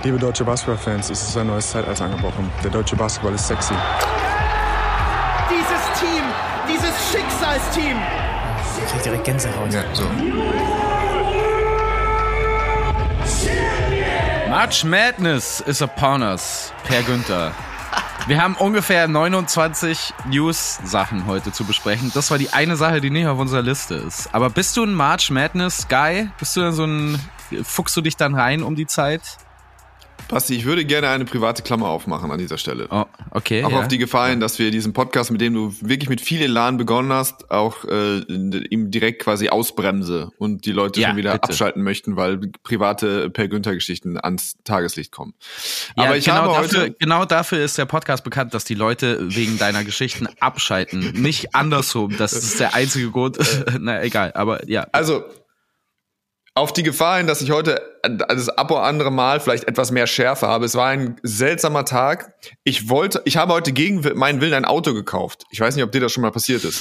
Liebe deutsche Basketballfans, es ist ein neues Zeitalter angebrochen. Der deutsche Basketball ist sexy. Dieses Team, dieses Schicksalsteam. Ich krieg direkt Gänsehaut. Ja, so. March Madness is upon us, Per Günther. Wir haben ungefähr 29 News-Sachen heute zu besprechen. Das war die eine Sache, die nicht auf unserer Liste ist. Aber bist du ein March Madness-Guy? Fuchst du dich dann rein um die Zeit? Basti, ich würde gerne eine private Klammer aufmachen an dieser Stelle. Oh, okay. Auch auf die Gefahr hin, dass wir diesen Podcast, mit dem du wirklich mit viel Elan begonnen hast, auch ihm direkt quasi ausbremse und die Leute schon wieder abschalten möchten, weil private Per-Günther-Geschichten ans Tageslicht kommen. Ja, aber genau dafür ist der Podcast bekannt, dass die Leute wegen deiner Geschichten abschalten. Nicht andersrum. Das ist der einzige Grund. Na, egal, aber ja. Also, auf die Gefahr hin, dass ich heute das ab und andere Mal vielleicht etwas mehr Schärfe habe. Es war ein seltsamer Tag. Ich habe heute gegen meinen Willen ein Auto gekauft. Ich weiß nicht, ob dir das schon mal passiert ist.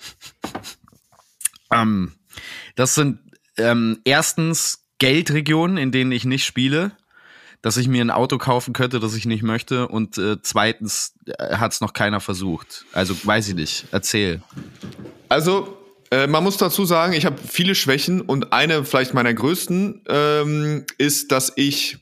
Das sind erstens Geldregionen, in denen ich nicht spiele, dass ich mir ein Auto kaufen könnte, das ich nicht möchte. Und zweitens hat es noch keiner versucht. Also weiß ich nicht. Erzähl. Also man muss dazu sagen, ich habe viele Schwächen und eine vielleicht meiner größten ist, dass ich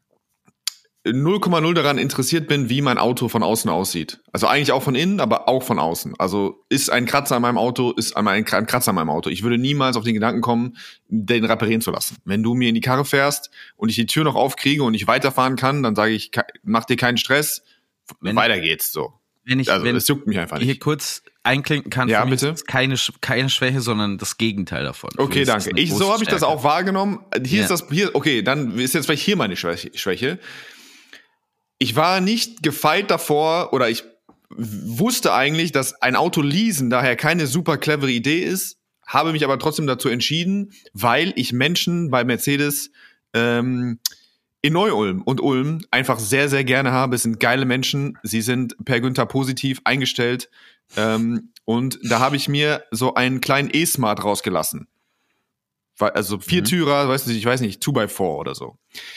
0,0 daran interessiert bin, wie mein Auto von außen aussieht. Also eigentlich auch von innen, aber auch von außen. Also ist ein Kratzer an meinem Auto, ist ein Kratzer an meinem Auto. Ich würde niemals auf den Gedanken kommen, den reparieren zu lassen. Wenn du mir in die Karre fährst und ich die Tür noch aufkriege und ich weiterfahren kann, dann sage ich, mach dir keinen Stress, weiter geht's so. Es juckt mich einfach nicht. Hier kurz einklinken kann, ja, für mich bitte? ist keine Schwäche, sondern das Gegenteil davon. Okay, danke. So habe ich das auch wahrgenommen. Dann ist jetzt vielleicht hier meine Schwäche. Ich war nicht gefeit davor, oder ich wusste eigentlich, dass ein Auto leasen daher keine super clevere Idee ist, habe mich aber trotzdem dazu entschieden, weil ich Menschen bei Mercedes in Neu-Ulm und Ulm einfach sehr, sehr gerne habe. Es sind geile Menschen. Sie sind Per Günther positiv eingestellt. Und da habe ich mir so einen kleinen E-Smart rausgelassen. Also 4-Türer, ich weiß nicht, 2x4 oder so.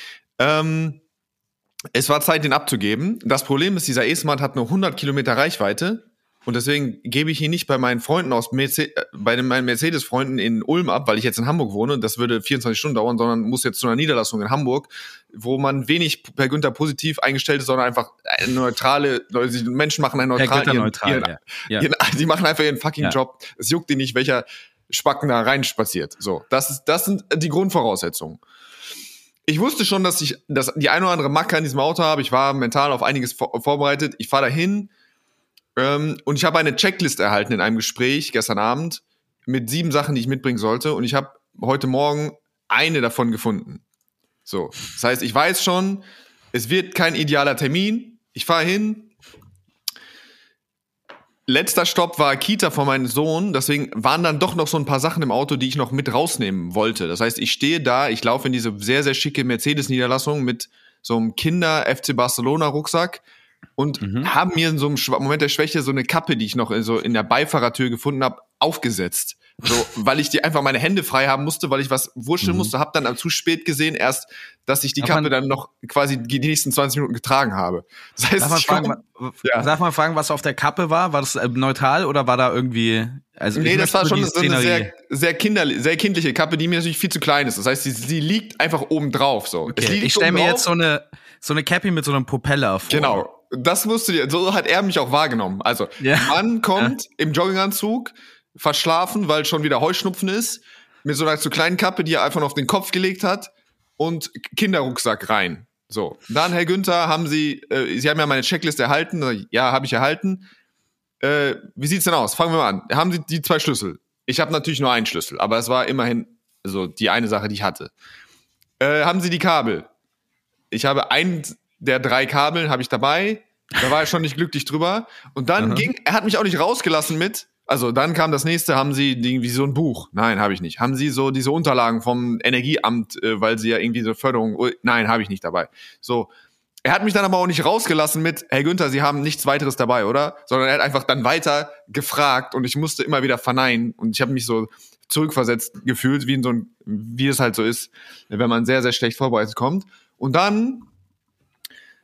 Es war Zeit, den abzugeben. Das Problem ist, dieser E-Smart hat nur 100 Kilometer Reichweite. Und deswegen gebe ich ihn nicht bei meinen Freunden bei meinen Mercedes-Freunden in Ulm ab, weil ich jetzt in Hamburg wohne. Das würde 24 Stunden dauern, sondern muss jetzt zu einer Niederlassung in Hamburg, wo man wenig Per Günther positiv eingestellt ist, sondern einfach eine neutrale, die Menschen machen einen die machen einfach ihren fucking Job. Es juckt die nicht, welcher Spacken da reinspaziert. So, das sind die Grundvoraussetzungen. Ich wusste schon, dass ich die eine oder andere Macke an diesem Auto habe. Ich war mental auf einiges vorbereitet. Ich fahre dahin. Und ich habe eine Checklist erhalten in einem Gespräch gestern Abend mit 7 Sachen, die ich mitbringen sollte. Und ich habe heute Morgen eine davon gefunden. So, das heißt, ich weiß schon, es wird kein idealer Termin. Ich fahre hin. Letzter Stopp war Kita von meinem Sohn. Deswegen waren dann doch noch so ein paar Sachen im Auto, die ich noch mit rausnehmen wollte. Das heißt, ich stehe da, ich laufe in diese sehr, sehr schicke Mercedes-Niederlassung mit so einem Kinder-FC Barcelona-Rucksack. Und haben mir in so einem Moment der Schwäche so eine Kappe, die ich noch so in der Beifahrertür gefunden habe, aufgesetzt. So, weil ich die einfach meine Hände frei haben musste, weil ich was wurschteln musste, habe dann zu spät gesehen erst, dass ich die Kappe dann noch quasi die nächsten 20 Minuten getragen habe. Das heißt, darf man fragen, was auf der Kappe war? War das neutral oder war da irgendwie... Also nee, das war schon so eine sehr kindliche Kappe, die mir natürlich viel zu klein ist. Das heißt, sie liegt einfach oben drauf. So. Okay. Ich stelle mir jetzt so eine Cappy mit so einem Propeller vor. Genau. Das musst du dir, so hat er mich auch wahrgenommen. Also, Mann kommt im Jogginganzug, verschlafen, weil schon wieder Heuschnupfen ist, mit so einer zu kleinen Kappe, die er einfach noch auf den Kopf gelegt hat und Kinderrucksack rein. So. Dann, Herr Günther, Sie haben ja meine Checkliste erhalten. Ja, habe ich erhalten. Wie sieht's denn aus? Fangen wir mal an. Haben Sie die 2 Schlüssel? Ich habe natürlich nur einen Schlüssel, aber es war immerhin so die eine Sache, die ich hatte. Haben Sie die Kabel? Ich habe einen der 3 Kabel habe ich dabei. Da war er schon nicht glücklich drüber. Und dann er hat mich auch nicht rausgelassen dann kam das nächste, haben Sie irgendwie so ein Buch? Nein, habe ich nicht. Haben Sie so diese Unterlagen vom Energieamt, weil Sie ja irgendwie so Förderung, nein, habe ich nicht dabei. So. Er hat mich dann aber auch nicht rausgelassen mit, Herr Günther, Sie haben nichts weiteres dabei, oder? Sondern er hat einfach dann weiter gefragt und ich musste immer wieder verneinen und ich habe mich so zurückversetzt gefühlt, wie es halt so ist, wenn man sehr, sehr schlecht vorbereitet kommt. Und dann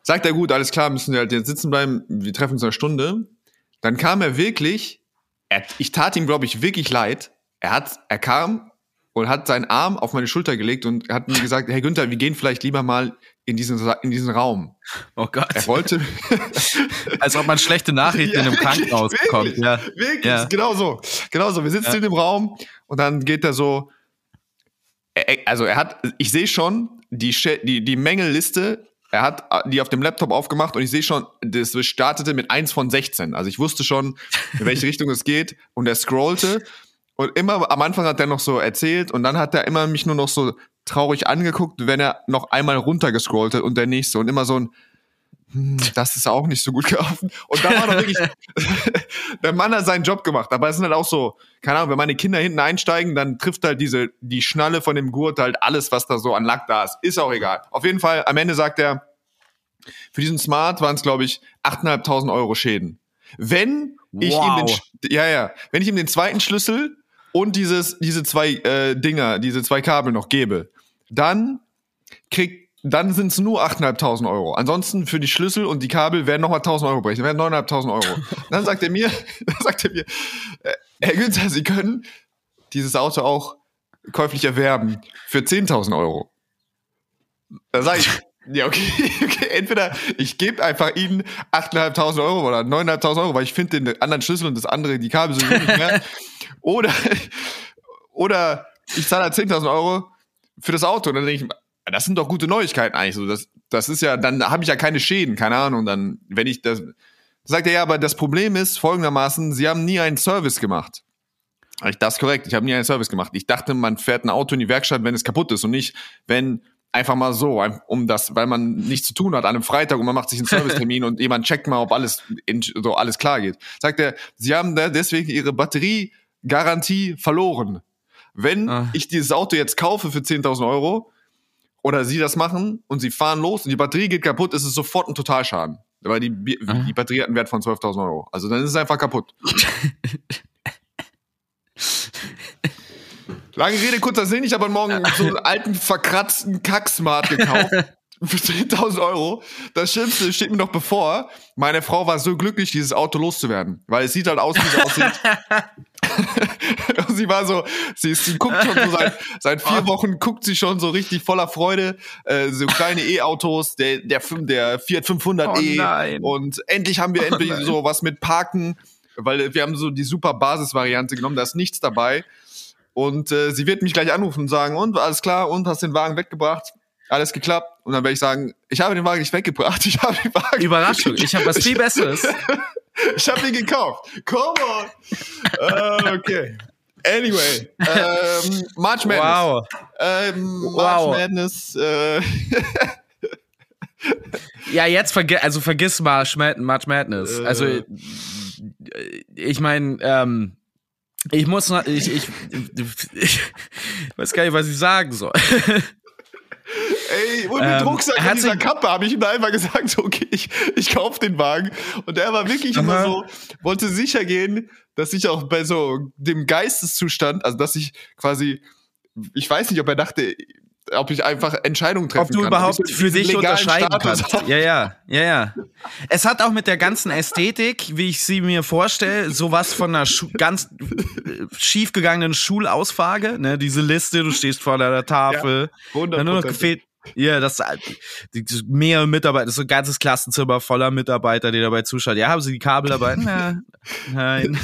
Sagt er, gut, alles klar, müssen wir halt jetzt sitzen bleiben, wir treffen uns eine Stunde. Dann kam er wirklich, ich tat ihm, glaube ich, wirklich leid. Er kam und hat seinen Arm auf meine Schulter gelegt und hat mir gesagt, Herr Günther, wir gehen vielleicht lieber mal in diesen Raum. Oh Gott. Er wollte... Als ob man schlechte Nachrichten in einem Krankenhaus bekommt. Ja. Wirklich, genau so. Wir sitzen in dem Raum und dann geht er so... Also ich sehe schon die Mängelliste, er hat die auf dem Laptop aufgemacht und ich sehe schon, das startete mit 1 von 16. Also ich wusste schon, in welche Richtung es geht und er scrollte und immer am Anfang hat er noch so erzählt und dann hat er immer mich nur noch so traurig angeguckt, wenn er noch einmal runtergescrollt hat und der nächste und immer so ein das ist auch nicht so gut gelaufen. Und da war doch wirklich, der Mann hat seinen Job gemacht. Aber es sind halt auch so, keine Ahnung, wenn meine Kinder hinten einsteigen, dann trifft halt die Schnalle von dem Gurt halt alles, was da so an Lack da ist. Ist auch egal. Auf jeden Fall, am Ende sagt er, für diesen Smart waren es, glaube ich, 8.500 Euro Schäden. Wenn ich ihm den zweiten Schlüssel und diese zwei Dinger, diese zwei Kabel noch gebe, dann sind es nur 8.500 Euro. Ansonsten für die Schlüssel und die Kabel werden nochmal 1.000 Euro brechen. Dann werden 9.500 Euro. Dann sagt er mir, Herr Günther, Sie können dieses Auto auch käuflich erwerben für 10.000 Euro. Da sage ich, ja, okay, entweder ich gebe einfach Ihnen 8.500 Euro oder 9.500 Euro, weil ich finde den anderen Schlüssel und das andere, die Kabel sowieso nicht mehr. Oder ich zahle halt 10.000 Euro für das Auto. Und dann denke ich, das sind doch gute Neuigkeiten eigentlich. So, das ist ja, dann habe ich ja keine Schäden, keine Ahnung. Dann, wenn ich das, sagt er ja, aber das Problem ist folgendermaßen: Sie haben nie einen Service gemacht. Das ist korrekt. Ich habe nie einen Service gemacht. Ich dachte, man fährt ein Auto in die Werkstatt, wenn es kaputt ist und nicht, wenn einfach mal so, weil man nichts zu tun hat an einem Freitag und man macht sich einen Servicetermin und jemand checkt mal, ob alles klar geht. Sagt er, Sie haben da deswegen Ihre Batteriegarantie verloren. Wenn ich dieses Auto jetzt kaufe für 10.000 Euro oder Sie das machen und Sie fahren los und die Batterie geht kaputt, ist es sofort ein Totalschaden. Weil die Batterie hat einen Wert von 12.000 Euro. Also dann ist es einfach kaputt. Lange Rede, kurzer Sinn. Ich habe heute Morgen so einen alten, verkratzten Kacksmart gekauft. Für 10.000 Euro. Das Schlimmste steht mir noch bevor. Meine Frau war so glücklich, dieses Auto loszuwerden. Weil es sieht halt aus, wie es aussieht. Sie war so, sie guckt schon so seit 4 Wochen, guckt sie schon so richtig voller Freude. So kleine E-Autos, der Fiat 500e. Und endlich haben wir so was mit Parken. Weil wir haben so die super Basisvariante genommen, da ist nichts dabei. Und sie wird mich gleich anrufen und sagen, und, alles klar, und, hast den Wagen weggebracht? Alles geklappt? Und dann werde ich sagen, ich habe den Wagen nicht weggebracht, ich habe den Wagen... Überraschung, ich habe was viel Besseres. Ich habe ihn gekauft. Come on! Okay. Anyway, March Madness. Wow. March Madness. Ja, jetzt vergiss March Madness. Also, ich meine, ich weiß gar nicht, was ich sagen soll. Ey, und mit Rucksack in dieser Kappe habe ich ihm da einmal gesagt, so, okay, ich kaufe den Wagen. Und er war wirklich immer so, wollte sicher gehen, dass ich auch bei so dem Geisteszustand, also dass ich quasi, ich weiß nicht, ob er dachte, ob ich einfach Entscheidungen treffen kann. Ob du überhaupt für dich unterscheiden kannst. Ja. Es hat auch mit der ganzen Ästhetik, wie ich sie mir vorstelle, sowas von einer ganz schiefgegangenen Schulausfrage. Ne? Diese Liste, du stehst vor der Tafel. Ja, 100%. Dann nur noch gefehlt. Ja, mehr Mitarbeiter, das ist so ein ganzes Klassenzimmer voller Mitarbeiter, die dabei zuschauen. Ja, haben sie die Kabel dabei? Nein.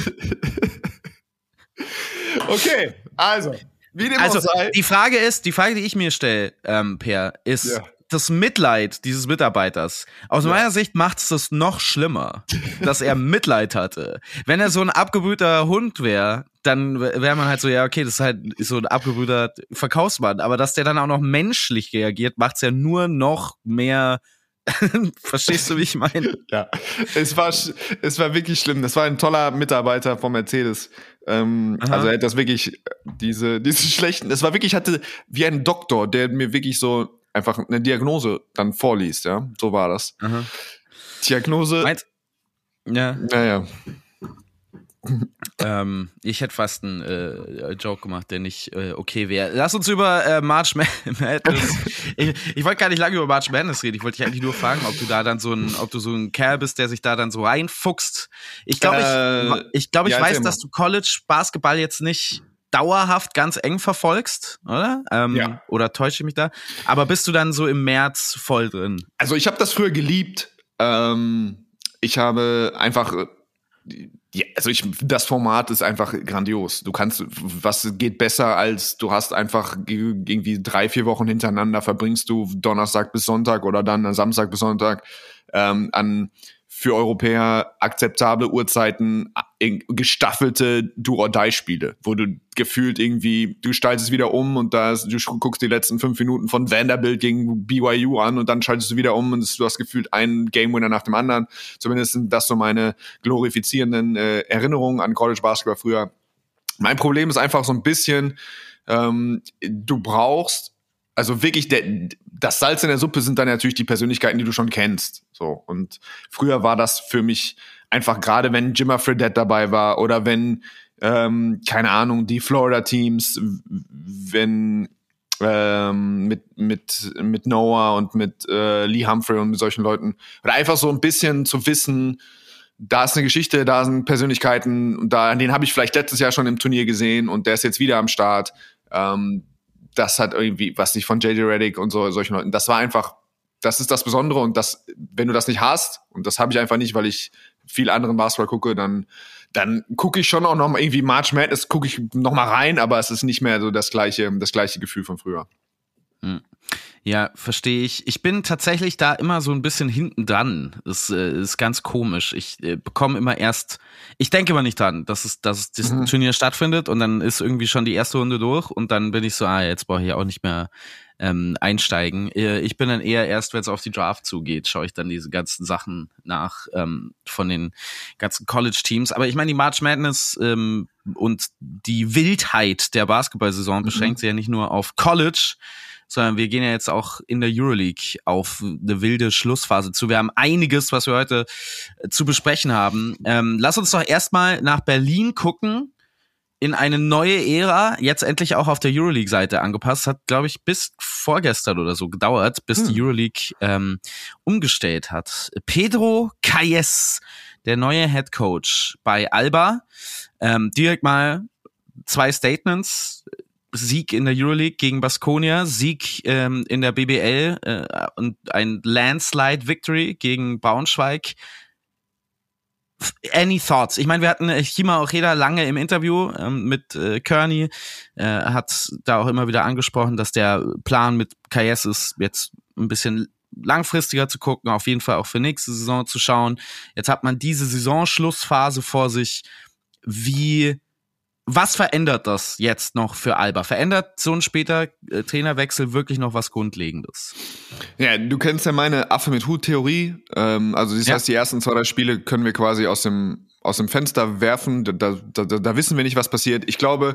Okay, also... Die Frage, die ich mir stelle, Per, ist das Mitleid dieses Mitarbeiters. Aus meiner Sicht macht es das noch schlimmer, dass er Mitleid hatte. Wenn er so ein abgebrühter Hund wäre, dann wäre man halt so, ja, okay, das ist halt so ein abgebrühter Verkaufsmann. Aber dass der dann auch noch menschlich reagiert, macht es ja nur noch mehr... Verstehst du, wie ich meine? Ja, es war wirklich schlimm. Das war ein toller Mitarbeiter vom Mercedes. Also er hat das wirklich, diese schlechten, es war wirklich, hatte wie ein Doktor, der mir wirklich so einfach eine Diagnose dann vorliest, ja. So war das. Diagnose. Ja. Naja. Ich hätte fast einen Joke gemacht, der nicht okay wäre. Lass uns über March Madness. Ich wollte gar nicht lange über March Madness reden. Ich wollte dich eigentlich nur fragen, ob du da dann so ein Kerl bist, der sich da dann so reinfuchst. Ich glaube, ich weiß, dass du College Basketball jetzt nicht dauerhaft ganz eng verfolgst, oder? Ja. Oder täusche ich mich da? Aber bist du dann so im März voll drin? Also ich habe das früher geliebt. Ich habe einfach, das Format ist einfach grandios. Was geht besser als du hast einfach irgendwie 3-4 Wochen hintereinander verbringst du Donnerstag bis Sonntag oder dann Samstag bis Sonntag an für Europäer akzeptable Uhrzeiten gestaffelte Do-or-Die-Spiele, wo du gefühlt irgendwie, du schaltest wieder um und du guckst die letzten 5 Minuten von Vanderbilt gegen BYU an und dann schaltest du wieder um und du hast gefühlt einen Game-Winner nach dem anderen. Zumindest sind das so meine glorifizierenden Erinnerungen an College Basketball früher. Mein Problem ist einfach so ein bisschen, du brauchst, also wirklich, das Salz in der Suppe sind dann natürlich die Persönlichkeiten, die du schon kennst. So. Und früher war das für mich einfach, gerade wenn Jimmer Fredette dabei war oder wenn, keine Ahnung, die Florida-Teams, wenn mit Noah und mit Lee Humphrey und mit solchen Leuten. Oder einfach so ein bisschen zu wissen, da ist eine Geschichte, da sind Persönlichkeiten, und den habe ich vielleicht letztes Jahr schon im Turnier gesehen und der ist jetzt wieder am Start. Das hat irgendwie, was nicht von JJ Redick und solchen Leuten, das war einfach, das ist das Besondere, und das, wenn du das nicht hast, und das habe ich einfach nicht, weil ich viel anderen Basketball gucke, dann gucke ich schon auch noch mal irgendwie March Madness, gucke ich noch mal rein, aber es ist nicht mehr so das gleiche Gefühl von früher. Ja, verstehe ich. Ich bin tatsächlich da immer so ein bisschen hinten dran. Das ist ganz komisch. Ich bekomme immer ich denke immer nicht dran, dass das Turnier stattfindet, und dann ist irgendwie schon die erste Runde durch und dann bin ich so, jetzt brauche ich auch nicht mehr einsteigen. Ich bin dann eher erst, wenn es auf die Draft zugeht, schaue ich dann diese ganzen Sachen nach von den ganzen College-Teams. Aber ich meine, die March Madness und die Wildheit der Basketball-Saison beschränkt sich ja nicht nur auf College, sondern wir gehen ja jetzt auch in der Euroleague auf eine wilde Schlussphase zu. Wir haben einiges, was wir heute zu besprechen haben. Lass uns doch erstmal nach Berlin gucken, in eine neue Ära, jetzt endlich auch auf der Euroleague-Seite angepasst. Hat, glaube ich, bis vorgestern oder so gedauert, bis die Euroleague umgestellt hat. Pedro Calles, der neue Head Coach bei Alba. Direkt mal 2 Statements. Sieg in der Euroleague gegen Baskonia, Sieg in der BBL und ein Landslide-Victory gegen Braunschweig. Any thoughts? Ich meine, wir hatten Chima Ojeda lange im Interview mit Kearney, hat da auch immer wieder angesprochen, dass der Plan mit Calles ist, jetzt ein bisschen langfristiger zu gucken, auf jeden Fall auch für nächste Saison zu schauen. Jetzt hat man diese Saisonschlussphase vor sich. Was verändert das jetzt noch für Alba? Verändert so ein später Trainerwechsel wirklich noch was Grundlegendes? Ja, du kennst ja meine Affe mit Hut-Theorie. Also das heißt, die ersten 2, 3 Spiele können wir quasi aus dem Fenster werfen. Da wissen wir nicht, was passiert. Ich glaube,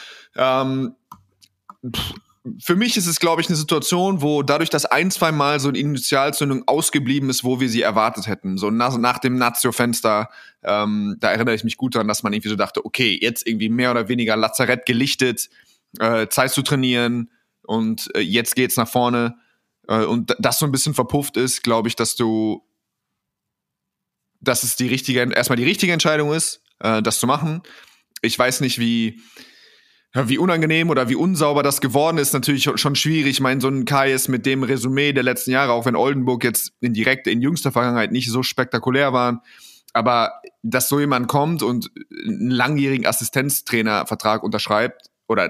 für mich ist es, glaube ich, eine Situation, wo dadurch, dass 1-2 Mal so eine Initialzündung ausgeblieben ist, wo wir sie erwartet hätten. So nach dem Nazio-Fenster, da erinnere ich mich gut daran, dass man irgendwie so dachte, okay, jetzt irgendwie mehr oder weniger Lazarett gelichtet, Zeit zu trainieren und jetzt geht's nach vorne. Und das so ein bisschen verpufft ist, glaube ich, dass es erstmal die richtige Entscheidung ist, das zu machen. Ich weiß nicht, wie unangenehm oder wie unsauber das geworden ist, natürlich schon schwierig. Ich meine, so ein Calles mit dem Resümee der letzten Jahre, auch wenn Oldenburg jetzt in jüngster Vergangenheit nicht so spektakulär waren, aber dass so jemand kommt und einen langjährigen Assistenztrainervertrag unterschreibt,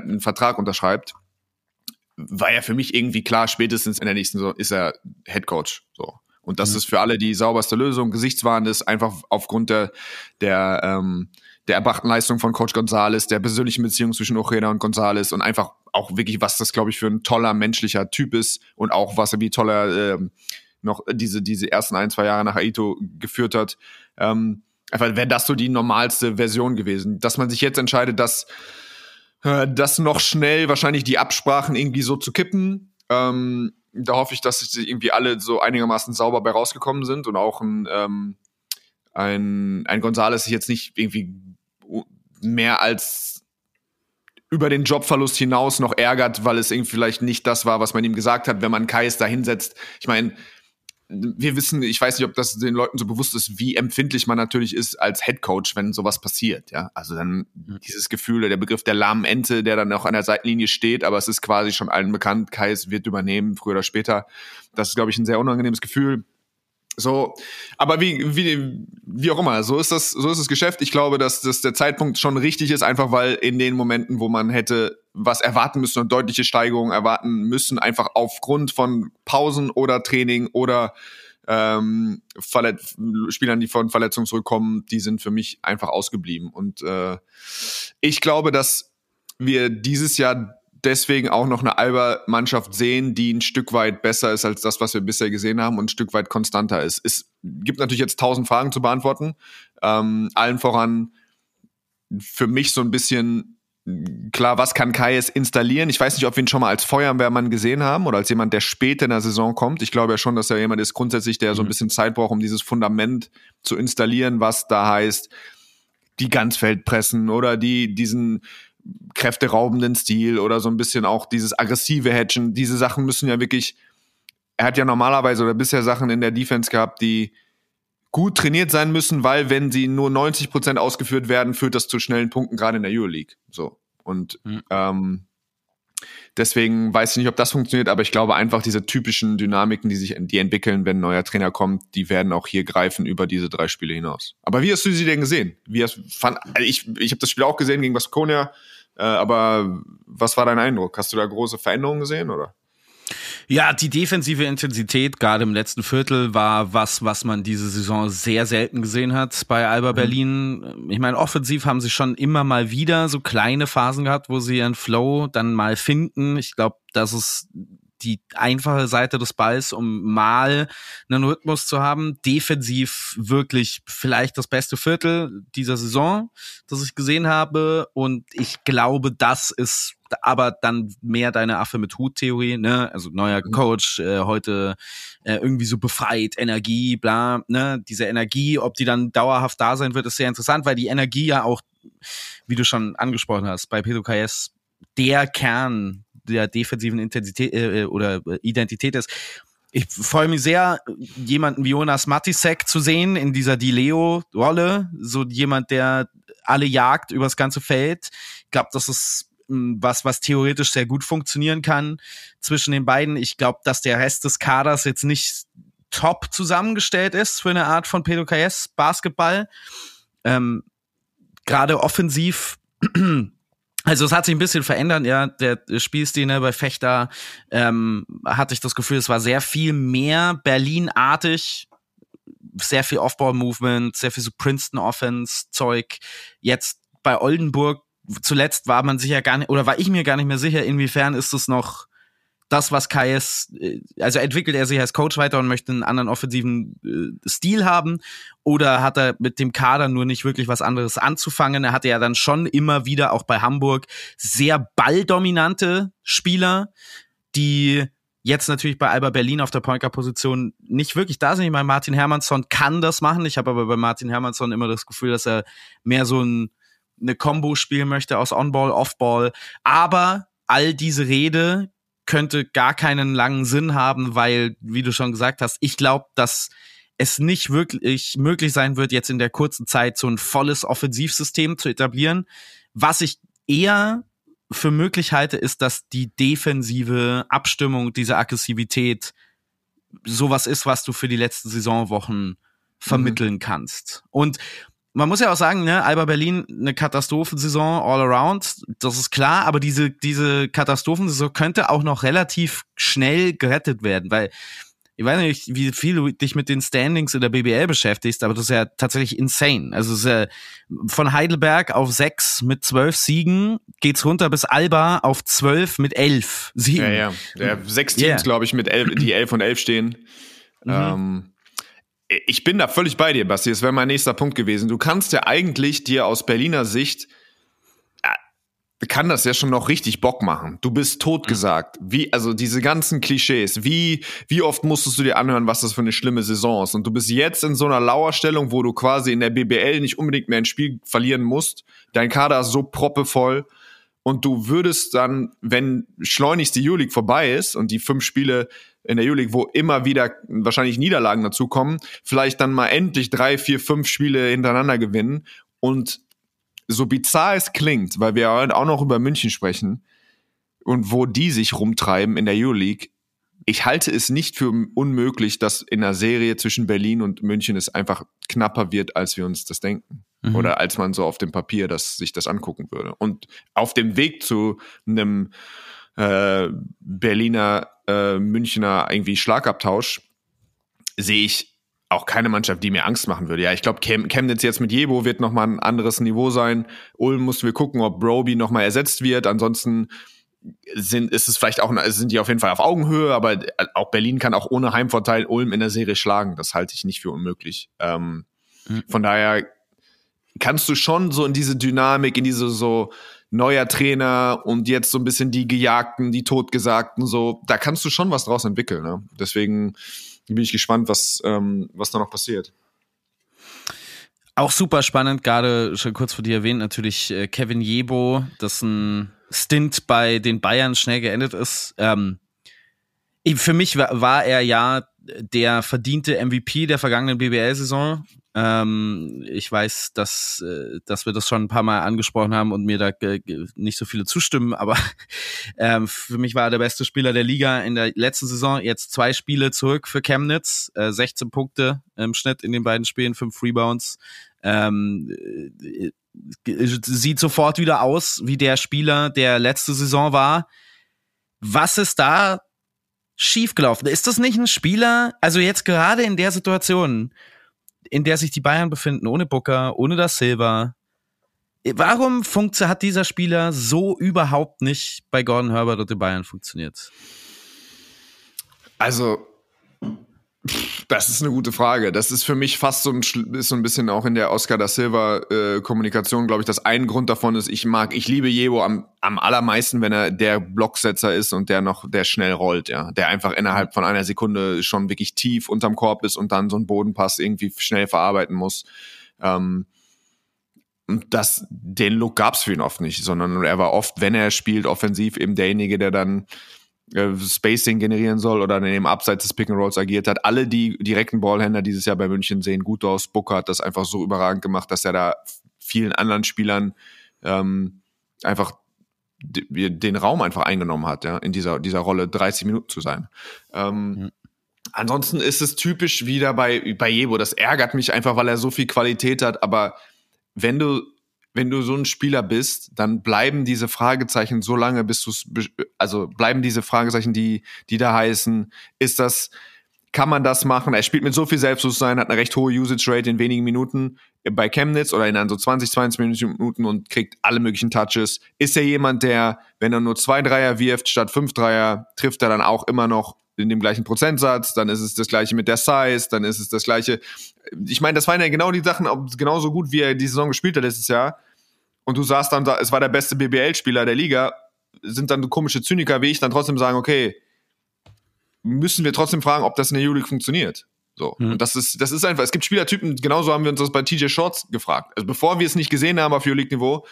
war ja für mich irgendwie klar, spätestens in der nächsten Saison ist er Headcoach. So. Und das ist für alle die sauberste Lösung. Gesichtswahrend ist einfach aufgrund der erbrachten Leistung von Coach González, der persönlichen Beziehung zwischen Ojeda und González und einfach auch wirklich, was das, glaube ich, für ein toller menschlicher Typ ist und auch, wie toller noch diese ersten 1-2 Jahre nach Aito geführt hat. Einfach wäre das so die normalste Version gewesen. Dass man sich jetzt entscheidet, dass das noch schnell wahrscheinlich die Absprachen irgendwie so zu kippen. Da hoffe ich, dass sich irgendwie alle so einigermaßen sauber bei rausgekommen sind und auch ein González sich jetzt nicht irgendwie mehr als über den Jobverlust hinaus noch ärgert, weil es irgendwie vielleicht nicht das war, was man ihm gesagt hat, wenn man Kais da hinsetzt. Ich meine, wir wissen, ich weiß nicht, ob das den Leuten so bewusst ist, wie empfindlich man natürlich ist als Headcoach, wenn sowas passiert, ja. Also dann dieses Gefühl, der Begriff der lahmen Ente, der dann auch an der Seitenlinie steht, aber es ist quasi schon allen bekannt, Kais wird übernehmen, früher oder später. Das ist, glaube ich, ein sehr unangenehmes Gefühl. So, aber wie auch immer, so ist das Geschäft. Ich glaube, dass der Zeitpunkt schon richtig ist, einfach weil in den Momenten, wo man hätte was erwarten müssen und deutliche Steigerungen erwarten müssen, einfach aufgrund von Pausen oder Training oder Spielern, die von Verletzungen zurückkommen, die sind für mich einfach ausgeblieben. Und ich glaube, dass wir dieses Jahr deswegen auch noch eine Alba-Mannschaft sehen, die ein Stück weit besser ist als das, was wir bisher gesehen haben und ein Stück weit konstanter ist. Es gibt natürlich jetzt 1000 Fragen zu beantworten. Allen voran für mich so ein bisschen klar, was kann Kais installieren? Ich weiß nicht, ob wir ihn schon mal als Feuerwehrmann gesehen haben oder als jemand, der spät in der Saison kommt. Ich glaube ja schon, dass er jemand ist grundsätzlich, der so ein bisschen Zeit braucht, um dieses Fundament zu installieren, was da heißt, die Ganzfeldpressen oder diesen kräfteraubenden Stil oder so ein bisschen auch dieses aggressive Hedgen. Diese Sachen müssen ja wirklich, er hat ja normalerweise oder bisher Sachen in der Defense gehabt, die gut trainiert sein müssen, weil wenn sie nur 90% ausgeführt werden, führt das zu schnellen Punkten, gerade in der Euroleague. So. Und deswegen weiß ich nicht, ob das funktioniert, aber ich glaube einfach, diese typischen Dynamiken, die entwickeln, wenn ein neuer Trainer kommt, die werden auch hier greifen über diese 3 Spiele hinaus. Aber wie hast du sie denn gesehen? Ich habe das Spiel auch gesehen gegen Baskonia, aber was war dein Eindruck? Hast du da große Veränderungen gesehen, oder? Ja, die defensive Intensität gerade im letzten Viertel war was man diese Saison sehr selten gesehen hat bei Alba Berlin. Ich meine, offensiv haben sie schon immer mal wieder so kleine Phasen gehabt, wo sie ihren Flow dann mal finden. Ich glaube, das ist die einfache Seite des Balls, um mal einen Rhythmus zu haben. Defensiv wirklich vielleicht das beste Viertel dieser Saison, das ich gesehen habe. Und ich glaube, das ist aber dann mehr deine Affe mit Hut-Theorie, ne? Also neuer Coach, heute irgendwie so befreit, Energie, bla, ne? Diese Energie, ob die dann dauerhaft da sein wird, ist sehr interessant, weil die Energie ja auch, wie du schon angesprochen hast, bei Pedro Kais der Kern der defensiven Intensität oder Identität ist. Ich freue mich sehr, jemanden wie Jonas Matisek zu sehen in dieser Di-Leo-Rolle. So jemand, der alle jagt übers ganze Feld. Ich glaube, das ist was theoretisch sehr gut funktionieren kann zwischen den beiden. Ich glaube, dass der Rest des Kaders jetzt nicht top zusammengestellt ist für eine Art von Pedro Kais Basketball. Gerade offensiv. Also es hat sich ein bisschen verändert, ja, der Spielstil, ne, bei Fechter hatte ich das Gefühl, es war sehr viel mehr Berlin-artig, sehr viel Off-Ball-Movement, sehr viel so Princeton-Offense-Zeug. Jetzt bei Oldenburg, zuletzt war man sicher gar nicht, oder war ich mir gar nicht mehr sicher, inwiefern ist es noch das, was Kais, also entwickelt er sich als Coach weiter und möchte einen anderen offensiven Stil haben, oder hat er mit dem Kader nur nicht wirklich was anderes anzufangen? Er hatte ja dann schon immer wieder, auch bei Hamburg, sehr balldominante Spieler, die jetzt natürlich bei Alba Berlin auf der Point Guard Position nicht wirklich da sind. Ich meine, Martin Hermannsson kann das machen. Ich habe aber bei Martin Hermannsson immer das Gefühl, dass er mehr so eine Combo spielen möchte aus On-Ball, Off-Ball. Aber all diese Rede könnte gar keinen langen Sinn haben, weil, wie du schon gesagt hast, ich glaube, dass es nicht wirklich möglich sein wird, jetzt in der kurzen Zeit so ein volles Offensivsystem zu etablieren. Was ich eher für möglich halte, ist, dass die defensive Abstimmung, diese Aggressivität sowas ist, was du für die letzten Saisonwochen vermitteln kannst. Und man muss ja auch sagen, ne, Alba Berlin, eine Katastrophensaison all around, das ist klar, aber diese Katastrophensaison könnte auch noch relativ schnell gerettet werden, weil ich weiß nicht, wie viel du dich mit den Standings in der BBL beschäftigst, aber das ist ja tatsächlich insane. Also es ist ja von Heidelberg auf 6 mit 12 Siegen geht's runter bis Alba auf 12 mit 11 Siegen. Ja. 6 Teams, glaube ich, mit 11, die 11 und 11 stehen. Ich bin da völlig bei dir, Basti. Das wäre mein nächster Punkt gewesen. Du kannst ja eigentlich dir aus Berliner Sicht, kann das ja schon noch richtig Bock machen. Du bist totgesagt. Also diese ganzen Klischees. Wie oft musstest du dir anhören, was das für eine schlimme Saison ist? Und du bist jetzt in so einer Lauerstellung, wo du quasi in der BBL nicht unbedingt mehr ein Spiel verlieren musst. Dein Kader ist so proppevoll. Und du würdest dann, wenn schleunigst die Euroleague vorbei ist und die 5 Spiele in der Euroleague, wo immer wieder wahrscheinlich Niederlagen dazukommen, vielleicht dann mal endlich 3, 4, 5 Spiele hintereinander gewinnen. Und so bizarr es klingt, weil wir auch noch über München sprechen und wo die sich rumtreiben in der Euroleague, ich halte es nicht für unmöglich, dass in einer Serie zwischen Berlin und München es einfach knapper wird, als wir uns das denken. Oder als man so auf dem Papier sich das angucken würde. Und auf dem Weg zu einem Berliner, Münchner irgendwie Schlagabtausch sehe ich auch keine Mannschaft, die mir Angst machen würde. Ja, ich glaube, Chemnitz jetzt mit Jebo wird nochmal ein anderes Niveau sein. Ulm mussten wir gucken, ob Broby nochmal ersetzt wird. Ansonsten sind die auf jeden Fall auf Augenhöhe, aber auch Berlin kann auch ohne Heimvorteil Ulm in der Serie schlagen. Das halte ich nicht für unmöglich. Von daher kannst du schon so in diese Dynamik, in diese so neuer Trainer und jetzt so ein bisschen die Gejagten, die Totgesagten, so, da kannst du schon was draus entwickeln. Ne? Deswegen bin ich gespannt, was da noch passiert. Auch super spannend, gerade schon kurz vor dir erwähnt, natürlich Kevin Jebo, dessen Stint bei den Bayern schnell geendet ist. Für mich war er ja der verdiente MVP der vergangenen BBL-Saison. Ich weiß, dass wir das schon ein paar Mal angesprochen haben und mir da nicht so viele zustimmen, aber für mich war er der beste Spieler der Liga in der letzten Saison. Jetzt 2 Spiele zurück für Chemnitz, 16 Punkte im Schnitt in den beiden Spielen, 5 Rebounds. Sieht sofort wieder aus wie der Spieler, der letzte Saison war. Was ist da schiefgelaufen? Ist das nicht ein Spieler, also jetzt gerade in der Situation, in der sich die Bayern befinden, ohne Booker, ohne das Silva, warum hat dieser Spieler so überhaupt nicht bei Gordon Herbert und den Bayern funktioniert? Also, das ist eine gute Frage. Das ist für mich fast ist so ein bisschen auch in der Oscar da Silva Kommunikation, glaube ich, dass ein Grund davon ist, ich liebe Jebo am allermeisten, wenn er der Blocksetzer ist und der schnell rollt, ja. Der einfach innerhalb von einer Sekunde schon wirklich tief unterm Korb ist und dann so einen Bodenpass irgendwie schnell verarbeiten muss. Und den Look gab's für ihn oft nicht, sondern er war oft, wenn er spielt, offensiv eben derjenige, der dann Spacing generieren soll oder in dem Abseits des Pick-and-Rolls agiert hat. Alle die direkten Ballhändler dieses Jahr bei München sehen gut aus. Booker hat das einfach so überragend gemacht, dass er da vielen anderen Spielern einfach den Raum einfach eingenommen hat, ja, in dieser Rolle 30 Minuten zu sein. Ansonsten ist es typisch wieder bei Jebo. Das ärgert mich einfach, weil er so viel Qualität hat, aber wenn du so ein Spieler bist, dann bleiben diese Fragezeichen so lange, bleiben diese Fragezeichen, die da heißen, kann man das machen? Er spielt mit so viel Selbstbewusstsein, hat eine recht hohe Usage Rate in wenigen Minuten bei Chemnitz oder in dann so 20, 22 Minuten und kriegt alle möglichen Touches. Ist er jemand, der, wenn er nur 2 Dreier wirft statt 5 Dreier, trifft er dann auch immer noch in dem gleichen Prozentsatz, dann ist es das Gleiche mit der Size, dann ist es das Gleiche. Ich meine, das waren ja genau die Sachen, genauso gut, wie er die Saison gespielt hat letztes Jahr. Und du sagst dann, es war der beste BBL-Spieler der Liga, sind dann komische Zyniker wie ich, dann trotzdem sagen, okay, müssen wir trotzdem fragen, ob das in der Euroleague funktioniert. So. Und das ist einfach, es gibt Spielertypen, genauso haben wir uns das bei TJ Shorts gefragt. Also bevor wir es nicht gesehen haben auf Euroleague-Niveau,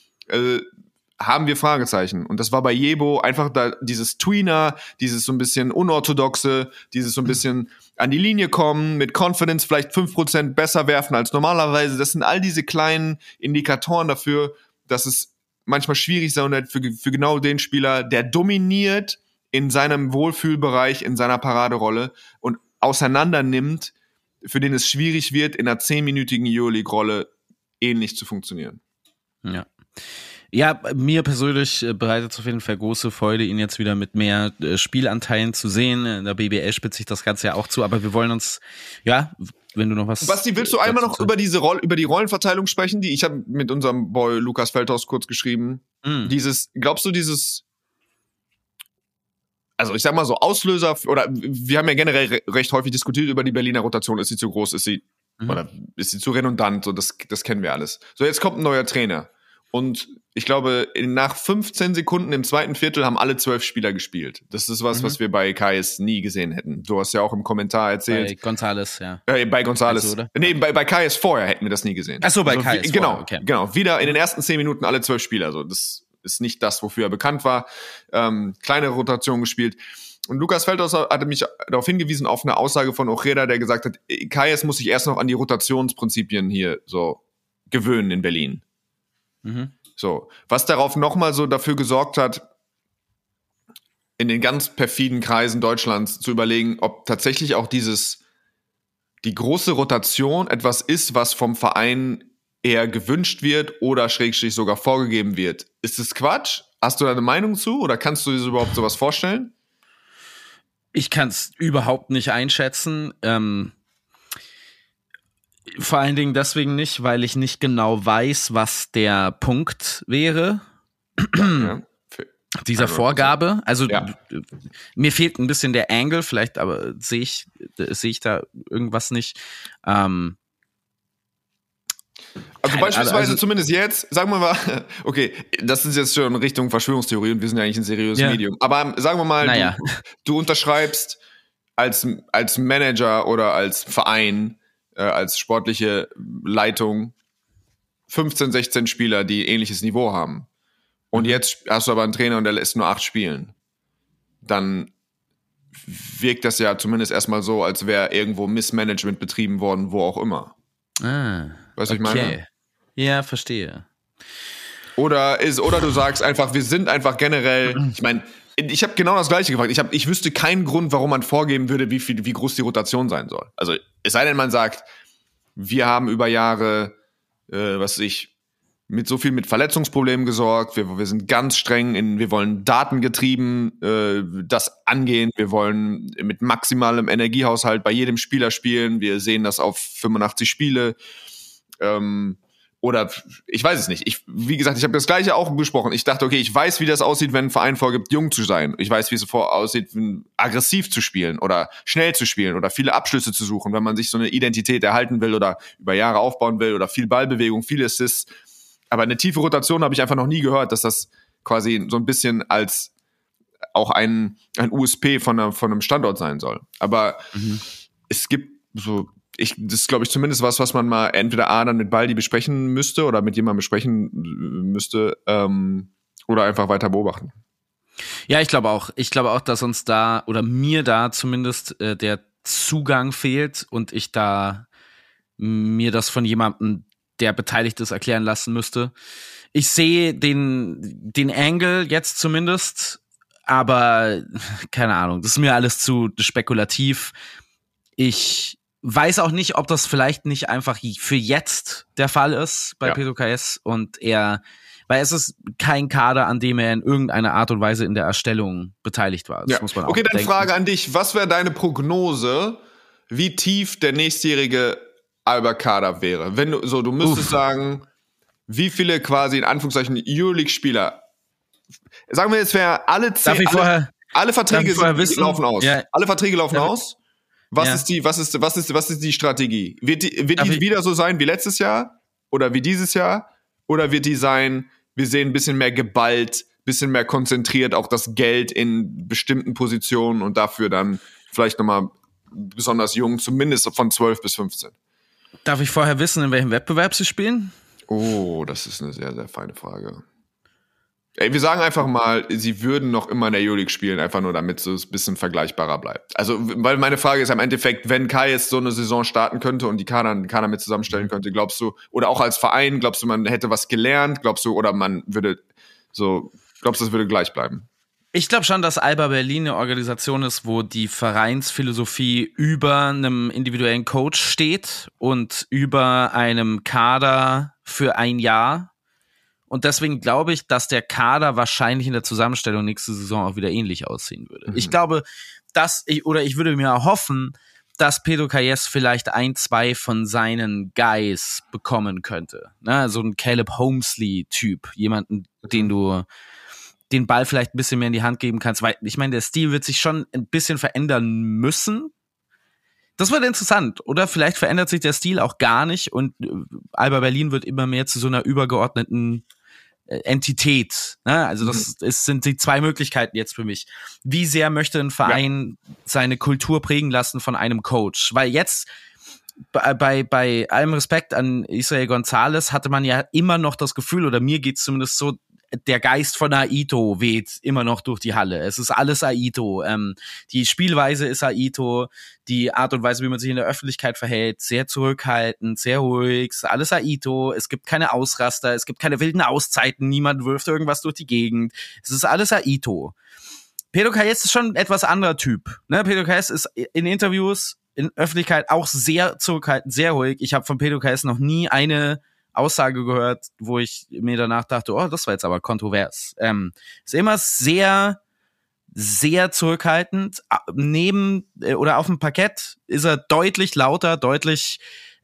haben wir Fragezeichen. Und das war bei Jebo einfach da dieses Tweener, dieses so ein bisschen Unorthodoxe, dieses so ein bisschen an die Linie kommen, mit Confidence vielleicht 5% besser werfen als normalerweise. Das sind all diese kleinen Indikatoren dafür, dass es manchmal schwierig sein wird für genau den Spieler, der dominiert in seinem Wohlfühlbereich, in seiner Paraderolle und auseinander nimmt, für den es schwierig wird, in einer 10-minütigen Euroleague-Rolle ähnlich zu funktionieren. Ja. Ja, mir persönlich bereitet es auf jeden Fall große Freude, ihn jetzt wieder mit mehr Spielanteilen zu sehen. In der BBL spitzt sich das Ganze ja auch zu, aber wir wollen uns, ja, wenn du noch was... Basti, willst du einmal noch über die Rollenverteilung sprechen? Ich habe mit unserem Boy Lukas Feldhaus kurz geschrieben. Glaubst du also ich sag mal so Auslöser, oder wir haben ja generell recht häufig diskutiert über die Berliner Rotation, ist sie zu groß, oder ist sie zu redundant, so das kennen wir alles. So, jetzt kommt ein neuer Trainer. und ich glaube, nach 15 Sekunden im zweiten Viertel haben alle 12 Spieler gespielt. Das ist was wir bei Kais nie gesehen hätten. Du hast ja auch im Kommentar erzählt. Bei Gonzales, ja. Bei Gonzales. Also, nee, bei Kais vorher hätten wir das nie gesehen. Ach so, bei Kais Genau, vorher, okay. Genau. Wieder in den ersten 10 Minuten alle 12 Spieler. Also das ist nicht das, wofür er bekannt war. Kleine Rotation gespielt. Und Lukas Feldhaus hatte mich darauf hingewiesen, auf eine Aussage von Ojeda, der gesagt hat, Kais muss sich erst noch an die Rotationsprinzipien hier so gewöhnen in Berlin. Mhm. So, was darauf nochmal so dafür gesorgt hat, in den ganz perfiden Kreisen Deutschlands zu überlegen, ob tatsächlich auch die große Rotation etwas ist, was vom Verein eher gewünscht wird oder schrägstrich sogar vorgegeben wird. Ist es Quatsch? Hast du da eine Meinung zu oder kannst du dir überhaupt sowas vorstellen? Ich kann es überhaupt nicht einschätzen. Vor allen Dingen deswegen nicht, weil ich nicht genau weiß, was der Punkt wäre dieser Vorgabe. Also mir fehlt ein bisschen der Angle, vielleicht, aber sehe ich da irgendwas nicht. Also beispielsweise zumindest jetzt, sagen wir mal, okay, das ist jetzt schon Richtung Verschwörungstheorie und wir sind ja eigentlich ein seriöses Medium, aber sagen wir mal, du unterschreibst als Manager oder als Verein, als sportliche Leitung 15, 16 Spieler, die ähnliches Niveau haben. Und jetzt hast du aber einen Trainer und der lässt nur 8 spielen. Dann wirkt das ja zumindest erstmal so, als wäre irgendwo Missmanagement betrieben worden, wo auch immer. Weißt du, was ich meine? Ja, verstehe. Oder du sagst einfach, wir sind einfach generell, ich meine, ich habe genau das Gleiche gefragt. Ich wüsste keinen Grund, warum man vorgeben würde, wie groß die Rotation sein soll. Also es sei denn, man sagt, wir haben über Jahre, mit so viel mit Verletzungsproblemen gesorgt. Wir sind ganz streng wir wollen datengetrieben das angehen. Wir wollen mit maximalem Energiehaushalt bei jedem Spieler spielen. Wir sehen das auf 85 Spiele. Oder ich weiß es nicht. Wie gesagt, ich habe das Gleiche auch besprochen. Ich dachte, okay, ich weiß, wie das aussieht, wenn ein Verein vorgibt, jung zu sein. Ich weiß, wie es aussieht, aggressiv zu spielen oder schnell zu spielen oder viele Abschlüsse zu suchen, wenn man sich so eine Identität erhalten will oder über Jahre aufbauen will oder viel Ballbewegung, viele Assists. Aber eine tiefe Rotation habe ich einfach noch nie gehört, dass das quasi so ein bisschen als auch ein USP von einem Standort sein soll. Aber es gibt so... das ist, glaube ich, zumindest was man mal entweder dann mit Baldi besprechen müsste oder mit jemandem besprechen müsste oder einfach weiter beobachten. Ja, ich glaube auch. Ich glaube auch, dass uns da oder mir da zumindest der Zugang fehlt und ich da mir das von jemandem, der beteiligt ist, erklären lassen müsste. Ich sehe den Angle jetzt zumindest, aber keine Ahnung, das ist mir alles zu spekulativ. Ich weiß auch nicht, ob das vielleicht nicht einfach für jetzt der Fall ist bei Pedro Kais und weil es ist kein Kader, an dem er in irgendeiner Art und Weise in der Erstellung beteiligt war. Das muss man auch dann denken. Frage an dich. Was wäre deine Prognose, wie tief der nächstjährige Alba-Kader wäre? Wenn du müsstest sagen, wie viele quasi in Anführungszeichen Euroleague-Spieler, sagen wir jetzt, alle Verträge laufen aus. Ja. Alle Verträge laufen aus. Was ist die Strategie? Wird die wieder so sein wie letztes Jahr oder wie dieses Jahr? Oder wird die sein, wir sehen ein bisschen mehr geballt, bisschen mehr konzentriert auch das Geld in bestimmten Positionen und dafür dann vielleicht nochmal besonders jung, zumindest von 12 bis 15? Darf ich vorher wissen, in welchem Wettbewerb sie spielen? Oh, das ist eine sehr, sehr feine Frage. Wir sagen einfach mal, sie würden noch immer in der Euroleague spielen, einfach nur damit es ein bisschen vergleichbarer bleibt. Also, weil meine Frage ist im Endeffekt, wenn Kai jetzt so eine Saison starten könnte und die Kader mit zusammenstellen könnte, glaubst du, oder auch als Verein, glaubst du, man hätte was gelernt, glaubst du, oder glaubst du, das würde gleich bleiben? Ich glaube schon, dass Alba Berlin eine Organisation ist, wo die Vereinsphilosophie über einem individuellen Coach steht und über einem Kader für ein Jahr. Und deswegen glaube ich, dass der Kader wahrscheinlich in der Zusammenstellung nächste Saison auch wieder ähnlich aussehen würde. Ich glaube, ich würde mir hoffen, dass Pedro Kais vielleicht 1, 2 von seinen Guys bekommen könnte. Ne? So ein Caleb Homesley-Typ. Jemanden, den du den Ball vielleicht ein bisschen mehr in die Hand geben kannst. Weil ich meine, der Stil wird sich schon ein bisschen verändern müssen. Das wird interessant. Oder vielleicht verändert sich der Stil auch gar nicht und Alba Berlin wird immer mehr zu so einer übergeordneten Entität. Ne? Also sind die zwei Möglichkeiten jetzt für mich. Wie sehr möchte ein Verein seine Kultur prägen lassen von einem Coach? Weil jetzt bei allem Respekt an Israel Gonzalez hatte man ja immer noch das Gefühl, oder mir geht's zumindest so, der Geist von Aito weht immer noch durch die Halle. Es ist alles Aito. Die Spielweise ist Aito. Die Art und Weise, wie man sich in der Öffentlichkeit verhält, sehr zurückhaltend, sehr ruhig. Es ist alles Aito. Es gibt keine Ausraster. Es gibt keine wilden Auszeiten. Niemand wirft irgendwas durch die Gegend. Es ist alles Aito. Pedro Calles ist schon ein etwas anderer Typ. Ne? Pedro Calles ist in Interviews, in Öffentlichkeit auch sehr zurückhaltend, sehr ruhig. Ich habe von Pedro Calles noch nie eine Aussage gehört, wo ich mir danach dachte, oh, das war jetzt aber kontrovers. Ist immer sehr, sehr zurückhaltend. Neben oder auf dem Parkett ist er deutlich lauter, deutlich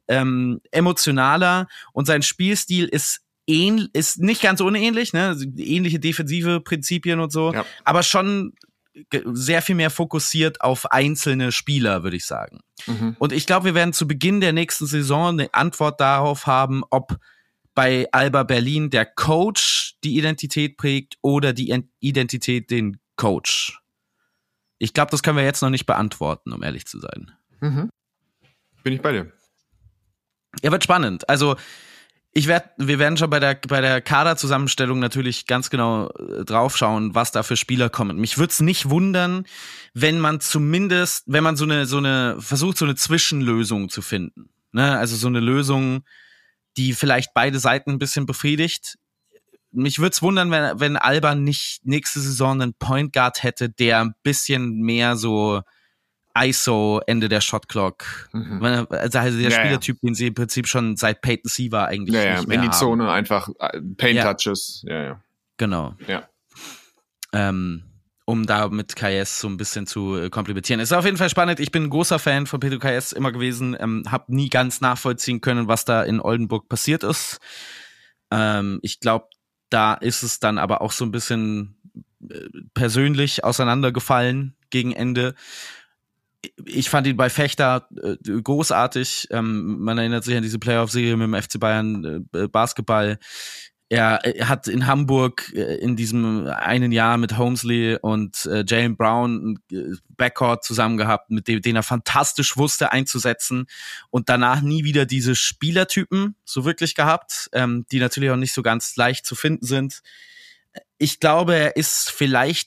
emotionaler und sein Spielstil ist nicht ganz unähnlich, ne? Ähnliche defensive Prinzipien und so, aber schon sehr viel mehr fokussiert auf einzelne Spieler, würde ich sagen. Und ich glaube, wir werden zu Beginn der nächsten Saison eine Antwort darauf haben, ob bei Alba Berlin der Coach die Identität prägt oder die Identität den Coach. Ich glaube, das können wir jetzt noch nicht beantworten, um ehrlich zu sein. Bin ich bei dir. Ja, wird spannend. Also wir werden schon bei der Kaderzusammenstellung natürlich ganz genau draufschauen, was da für Spieler kommen. Mich würde es nicht wundern, wenn man so eine Zwischenlösung zu finden. Ne? Also so eine Lösung, die vielleicht beide Seiten ein bisschen befriedigt. Mich würde es wundern, wenn Alba nicht nächste Saison einen Point Guard hätte, der ein bisschen mehr so ISO, Ende der Shotclock. Also der Spielertyp, den sie im Prinzip schon seit Peyton Siva eigentlich nicht mehr in die haben. Zone einfach Paint-Touches. Genau. Ja. Um da mit Calles so ein bisschen zu komplementieren. Ist auf jeden Fall spannend. Ich bin ein großer Fan von Pedro Calles immer gewesen. Hab nie ganz nachvollziehen können, was da in Oldenburg passiert ist. Ich glaube, da ist es dann aber auch so ein bisschen persönlich auseinandergefallen gegen Ende. Ich fand ihn bei Fechter großartig. Man erinnert sich an diese Playoff-Serie mit dem FC Bayern Basketball. Er hat in Hamburg in diesem einen Jahr mit Holmesley und Jaylen Brown ein Backcourt zusammen gehabt, mit den er fantastisch wusste einzusetzen und danach nie wieder diese Spielertypen so wirklich gehabt, die natürlich auch nicht so ganz leicht zu finden sind. Ich glaube, er ist vielleicht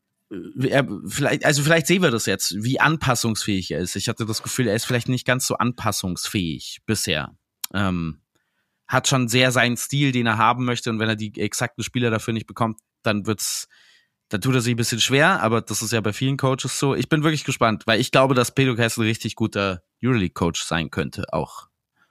sehen wir das jetzt, wie anpassungsfähig er ist. Ich hatte das Gefühl, er ist vielleicht nicht ganz so anpassungsfähig bisher. Hat schon sehr seinen Stil, den er haben möchte, und wenn er die exakten Spieler dafür nicht bekommt, dann tut er sich ein bisschen schwer, aber das ist ja bei vielen Coaches so. Ich bin wirklich gespannt, weil ich glaube, dass Pedro Calles ein richtig guter Euroleague-Coach sein könnte, auch.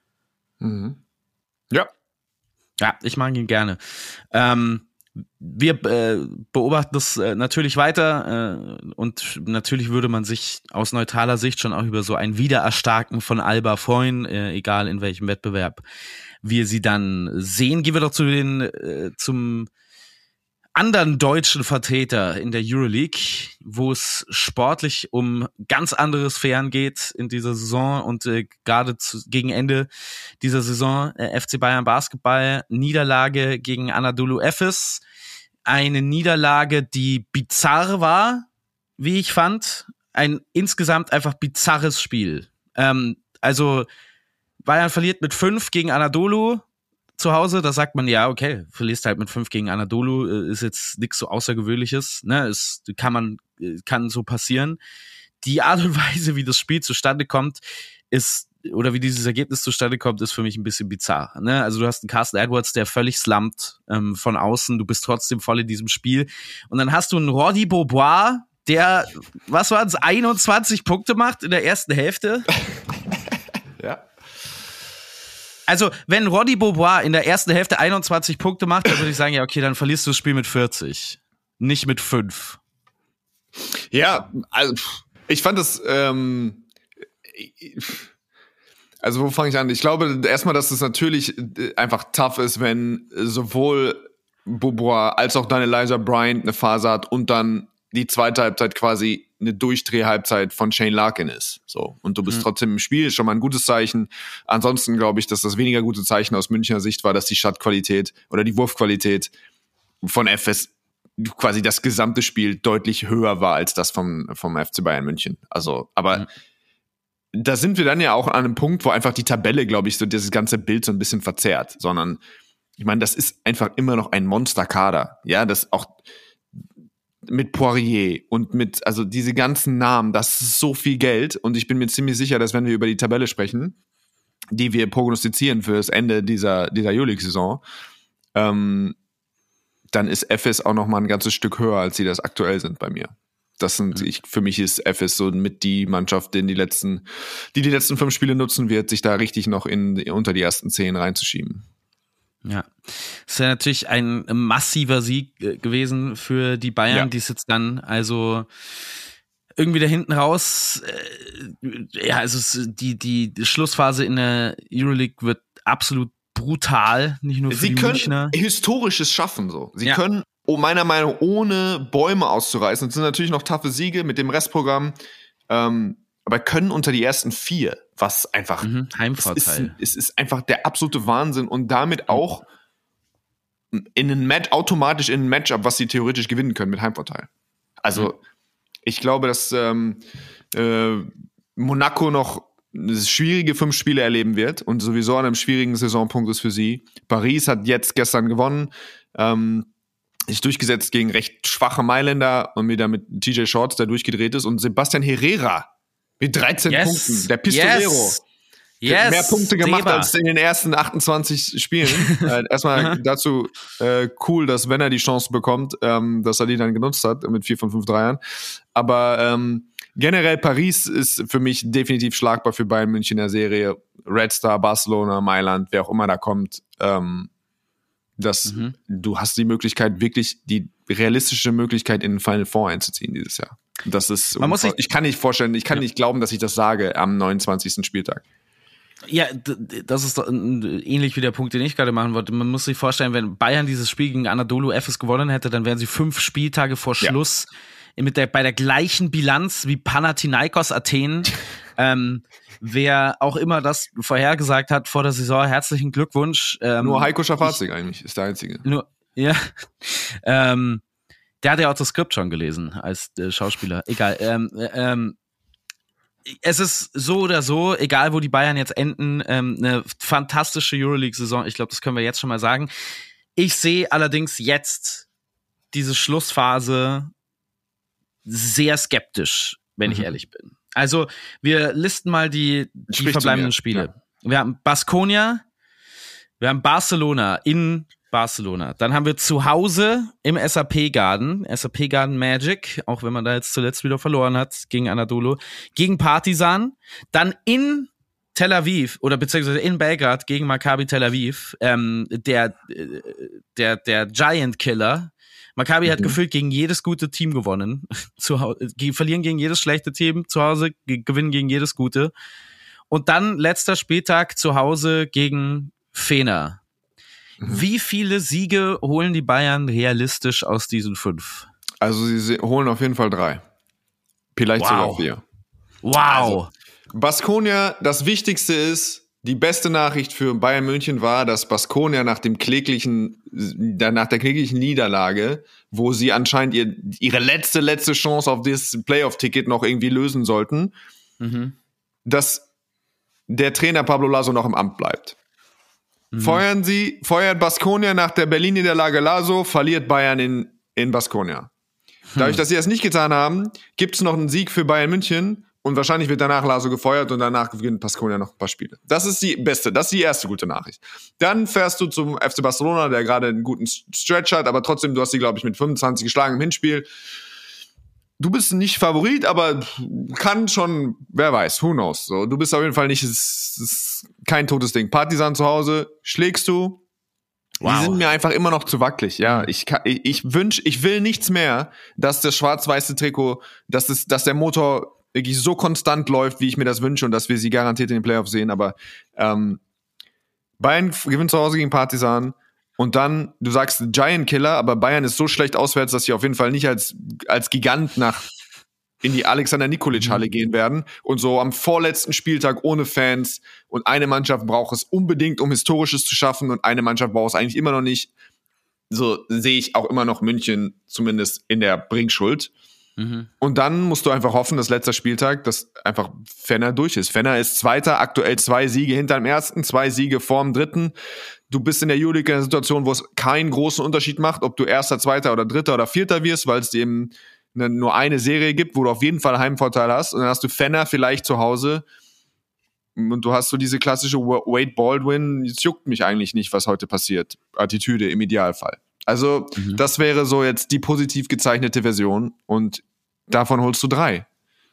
Ja. Ja, ich mag ihn gerne. Wir beobachten das natürlich weiter und natürlich würde man sich aus neutraler Sicht schon auch über so ein Wiedererstarken von Alba freuen, egal in welchem Wettbewerb wir sie dann sehen. Gehen wir doch zum anderen deutschen Vertreter in der Euroleague, wo es sportlich um ganz andere Sphären geht in dieser Saison und gerade gegen Ende dieser Saison FC Bayern Basketball, Niederlage gegen Anadolu Efes. Eine Niederlage, die bizarr war, wie ich fand. Ein insgesamt einfach bizarres Spiel. Also Bayern verliert mit 5 gegen Anadolu zu Hause. Da sagt man, ja, okay, verlierst halt mit 5 gegen Anadolu, ist jetzt nichts so Außergewöhnliches. Ne? Es kann so passieren. Die Art und Weise, wie das Spiel zustande kommt, oder wie dieses Ergebnis zustande kommt, ist für mich ein bisschen bizarr. Ne? Also du hast einen Carson Edwards, der völlig slumpt von außen, du bist trotzdem voll in diesem Spiel. Und dann hast du einen Roddy Beaubois, der, 21 Punkte macht in der ersten Hälfte. Ja. Also, wenn Roddy Beaubois in der ersten Hälfte 21 Punkte macht, dann würde ich sagen, ja, okay, dann verlierst du das Spiel mit 40. Nicht mit 5. Ja, also ich fand das, also wo fange ich an? Ich glaube erstmal, dass es natürlich einfach tough ist, wenn sowohl Beaubois als auch dann Elijah Bryant eine Phase hat und dann die zweite Halbzeit quasi eine Durchdreh-Halbzeit von Shane Larkin ist. So. Und du bist trotzdem im Spiel, ist schon mal ein gutes Zeichen. Ansonsten glaube ich, dass das weniger gute Zeichen aus Münchner Sicht war, dass die Shotqualität oder die Wurfqualität von FS quasi das gesamte Spiel deutlich höher war als das vom FC Bayern München. Also, aber da sind wir dann ja auch an einem Punkt, wo einfach die Tabelle, glaube ich, so dieses ganze Bild so ein bisschen verzerrt, sondern ich meine, das ist einfach immer noch ein Monsterkader. Ja, das auch mit Poirier und mit, also diese ganzen Namen, das ist so viel Geld und ich bin mir ziemlich sicher, dass wenn wir über die Tabelle sprechen, die wir prognostizieren für das Ende dieser Euroleague-Saison, dann ist FS auch noch mal ein ganzes Stück höher, als sie das aktuell sind bei mir. Das sind, für mich ist FS so mit die Mannschaft, die letzten 5 Spiele nutzen wird, sich da richtig noch unter die ersten 10 reinzuschieben. Ja, es ist ja natürlich ein massiver Sieg gewesen für die Bayern, die es jetzt dann also irgendwie da hinten raus, also die Schlussphase in der Euroleague wird absolut brutal, nicht nur für die Münchner. Sie können Historisches schaffen, so. Sie können, meiner Meinung nach, ohne Bäume auszureißen, es sind natürlich noch taffe Siege mit dem Restprogramm, aber können unter die ersten 4, was einfach Heimvorteil. Es ist einfach der absolute Wahnsinn und damit auch automatisch in ein Matchup, was sie theoretisch gewinnen können mit Heimvorteil. Also ich glaube, dass Monaco noch schwierige 5 Spiele erleben wird und sowieso an einem schwierigen Saisonpunkt ist für sie. Paris hat gestern gewonnen, sich durchgesetzt gegen recht schwache Mailänder und wieder mit TJ Shorts, der durchgedreht ist, und Sebastian Herrera mit 13 Punkten, der Pistolero. Der hat mehr Punkte gemacht als in den ersten 28 Spielen. Erstmal dazu cool, dass wenn er die Chance bekommt, dass er die dann genutzt hat mit 4 von 5 Dreiern. Aber generell Paris ist für mich definitiv schlagbar für Bayern München in der Serie. Red Star, Barcelona, Mailand, wer auch immer da kommt. Du hast die Möglichkeit, wirklich die realistische Möglichkeit, in den Final Four einzuziehen dieses Jahr. Das ist, ich kann nicht vorstellen, ich kann nicht glauben, dass ich das sage am 29. Spieltag. Ja, das ist doch ähnlich wie der Punkt, den ich gerade machen wollte. Man muss sich vorstellen, wenn Bayern dieses Spiel gegen Anadolu Efes gewonnen hätte, dann wären sie 5 Spieltage vor Schluss bei der gleichen Bilanz wie Panathinaikos Athen. Wer auch immer das vorhergesagt hat vor der Saison, herzlichen Glückwunsch. Nur Heiko Schafazik eigentlich ist der Einzige. Der hat ja auch das Skript schon gelesen als Schauspieler. Egal. Es ist so oder so, egal wo die Bayern jetzt enden, eine fantastische Euroleague-Saison. Ich glaube, das können wir jetzt schon mal sagen. Ich sehe allerdings jetzt diese Schlussphase sehr skeptisch, wenn ich ehrlich bin. Also, wir listen mal die verbleibenden Spiele. Ja. Wir haben Baskonia, wir haben Barcelona in Barcelona. Dann haben wir zu Hause im SAP Garden Magic, auch wenn man da jetzt zuletzt wieder verloren hat gegen Anadolu, gegen Partizan. Dann in Tel Aviv oder beziehungsweise in Belgrad gegen Maccabi Tel Aviv, der Giant Killer. Maccabi hat gefühlt gegen jedes gute Team gewonnen. Verlieren gegen jedes schlechte Team, zu Hause gewinnen gegen jedes gute. Und dann letzter Spieltag zu Hause gegen Fener. Wie viele Siege holen die Bayern realistisch aus diesen 5? Also sie holen auf jeden Fall 3. Vielleicht sogar 4. Wow. Also, Baskonia, das Wichtigste ist, die beste Nachricht für Bayern München war, dass Baskonia nach der kläglichen Niederlage, wo sie anscheinend ihre letzte Chance auf das Playoff-Ticket noch irgendwie lösen sollten, dass der Trainer Pablo Laso noch im Amt bleibt. Feuert Baskonia nach der Berlin-Niederlage Laso, verliert Bayern in Baskonia. Dadurch, dass sie das nicht getan haben, gibt es noch einen Sieg für Bayern München und wahrscheinlich wird danach Laso gefeuert und danach gewinnt Baskonia noch ein paar Spiele. Das ist die erste gute Nachricht. Dann fährst du zum FC Barcelona, der gerade einen guten Stretch hat, aber trotzdem, du hast sie, glaube ich, mit 25 geschlagen im Hinspiel. Du bist nicht Favorit, aber kann schon, wer weiß, who knows. So, du bist auf jeden Fall nicht, es ist kein totes Ding. Partizan zu Hause, schlägst du. Wow. Die sind mir einfach immer noch zu wackelig. Ja, ich will nichts mehr, dass das schwarz-weiße Trikot, dass der Motor wirklich so konstant läuft, wie ich mir das wünsche und dass wir sie garantiert in den Playoffs sehen. Aber Bayern gewinnt zu Hause gegen Partizan. Und dann, du sagst Giant Killer, aber Bayern ist so schlecht auswärts, dass sie auf jeden Fall nicht als Gigant in die Alexander-Nikolic-Halle gehen werden. Und so am vorletzten Spieltag ohne Fans. Und eine Mannschaft braucht es unbedingt, um Historisches zu schaffen. Und eine Mannschaft braucht es eigentlich immer noch nicht. so sehe ich auch immer noch München zumindest in der Bringschuld. Und dann musst du einfach hoffen, dass letzter Spieltag, dass einfach Fenner durch ist. Fenner ist Zweiter, aktuell 2 Siege hinter dem Ersten, 2 Siege vorm Dritten. Du bist in der Euroleague in einer Situation, wo es keinen großen Unterschied macht, ob du Erster, Zweiter oder Dritter oder Vierter wirst, weil es eben nur eine Serie gibt, wo du auf jeden Fall Heimvorteil hast. Und dann hast du Fenner vielleicht zu Hause. Und du hast so diese klassische Wade Baldwin, es juckt mich eigentlich nicht, was heute passiert. Attitüde im Idealfall. Also, das wäre so jetzt die positiv gezeichnete Version und davon holst du 3.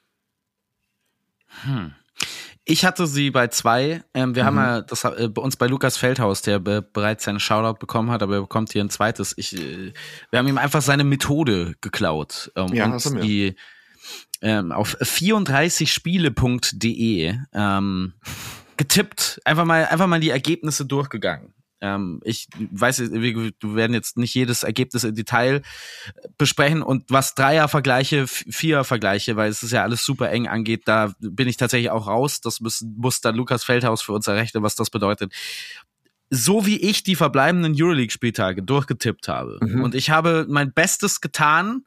Ich hatte sie bei 2. Wir haben ja das bei uns bei Lukas Feldhaus, der bereits seinen Shoutout bekommen hat, aber er bekommt hier ein zweites. Wir haben ihm einfach seine Methode geklaut. Und die auf 34spiele.de getippt, einfach mal die Ergebnisse durchgegangen. Ich weiß, wir werden jetzt nicht jedes Ergebnis im Detail besprechen und was Dreier-Vergleiche, Vierer-Vergleiche, weil es ist ja alles super eng angeht, da bin ich tatsächlich auch raus. Das muss dann Lukas Feldhaus für uns errechnen, was das bedeutet. So wie ich die verbleibenden Euroleague-Spieltage durchgetippt habe und ich habe mein Bestes getan,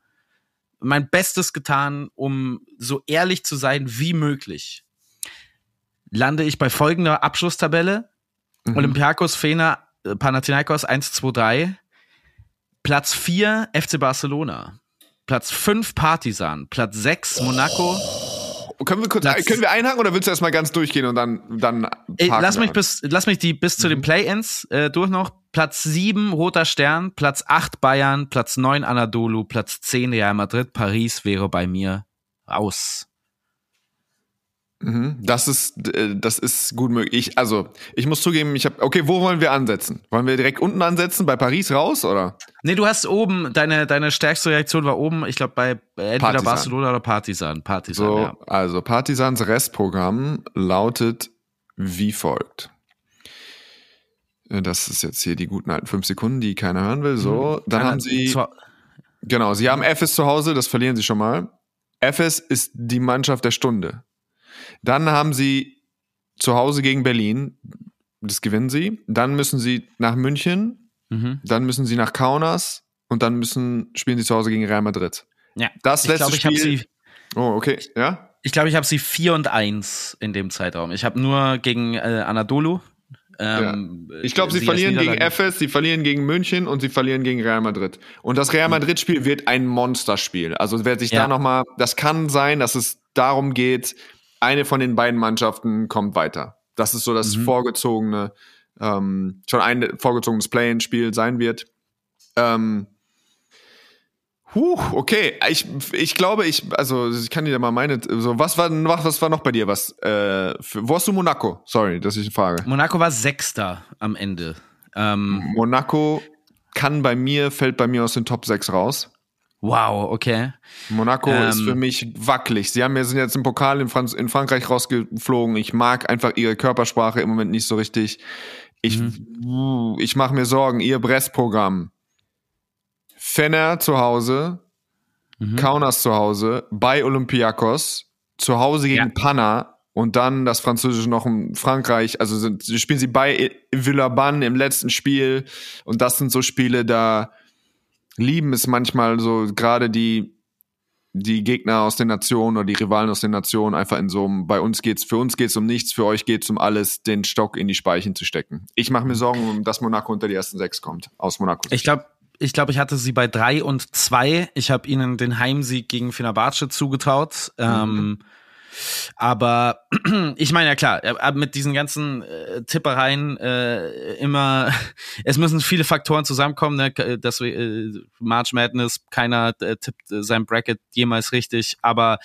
um so ehrlich zu sein wie möglich, lande ich bei folgender Abschlusstabelle. Olympiakos, Fener, Panathinaikos 1, 2, 3. Platz 4 FC Barcelona. Platz 5 Partizan. Platz 6 Monaco. Können wir einhaken oder willst du erstmal ganz durchgehen und dann lass mich bis zu den Play-Ins durch noch. Platz 7 Roter Stern, Platz 8 Bayern, Platz 9 Anadolu, Platz 10 Real Madrid, Paris wäre bei mir raus. Das ist gut möglich. Ich muss zugeben, okay, wo wollen wir ansetzen? Wollen wir direkt unten ansetzen, bei Paris raus, oder? Nee, du hast oben, deine stärkste Reaktion war oben, ich glaube, bei entweder Partizan. Barcelona oder Partizan. So, ja. Also Partisans Restprogramm lautet wie folgt. Das ist jetzt hier die guten alten 5 Sekunden, die keiner hören will. So, dann haben sie, sie haben Efes zu Hause, das verlieren sie schon mal. Efes ist die Mannschaft der Stunde. Dann haben sie zu Hause gegen Berlin, das gewinnen sie. Dann müssen sie nach München, dann müssen sie nach Kaunas und dann spielen sie zu Hause gegen Real Madrid. Ja. Das letzte Spiel. Oh, okay, ja. Ich glaube, ich habe sie 4-1 in dem Zeitraum. Ich habe nur gegen Anadolu. Ich glaube, sie verlieren gegen Efes, sie verlieren gegen München und sie verlieren gegen Real Madrid. Und das Real Madrid-Spiel wird ein Monsterspiel. Also wer sich da nochmal, das kann sein, dass es darum geht, eine von den beiden Mannschaften kommt weiter. Das ist so das vorgezogene, schon ein vorgezogenes Play-in-Spiel sein wird. Okay. Ich glaube, ich kann dir da mal was war noch bei dir? Wo hast du Monaco? Sorry, das ist eine Frage. Monaco war 6. am Ende. Monaco fällt bei mir aus den Top 6 raus. Wow, okay. Monaco ist für mich wackelig. Sind jetzt im Pokal in Frankreich rausgeflogen. Ich mag einfach ihre Körpersprache im Moment nicht so richtig. Ich mache mir Sorgen. Ihr Brest-Programm. Fener zu Hause, Kaunas zu Hause, bei Olympiakos, zu Hause gegen Panna und dann das Französische noch in Frankreich. Also spielen sie bei Villeurbanne im letzten Spiel und das sind so Spiele, da lieben es manchmal so gerade die Gegner aus den Nationen oder die Rivalen aus den Nationen einfach in so einem, für uns geht's um nichts, für euch geht's um alles, den Stock in die Speichen zu stecken. Ich mache mir Sorgen, dass Monaco unter die ersten 6 kommt, aus Monaco. Ich glaube, ich hatte sie bei 3-2. Ich habe ihnen den Heimsieg gegen Fenerbahce zugetraut. Aber ich meine, ja klar, mit diesen ganzen Tippereien es müssen viele Faktoren zusammenkommen. Ne? Das March Madness, keiner tippt sein Bracket jemals richtig. Aber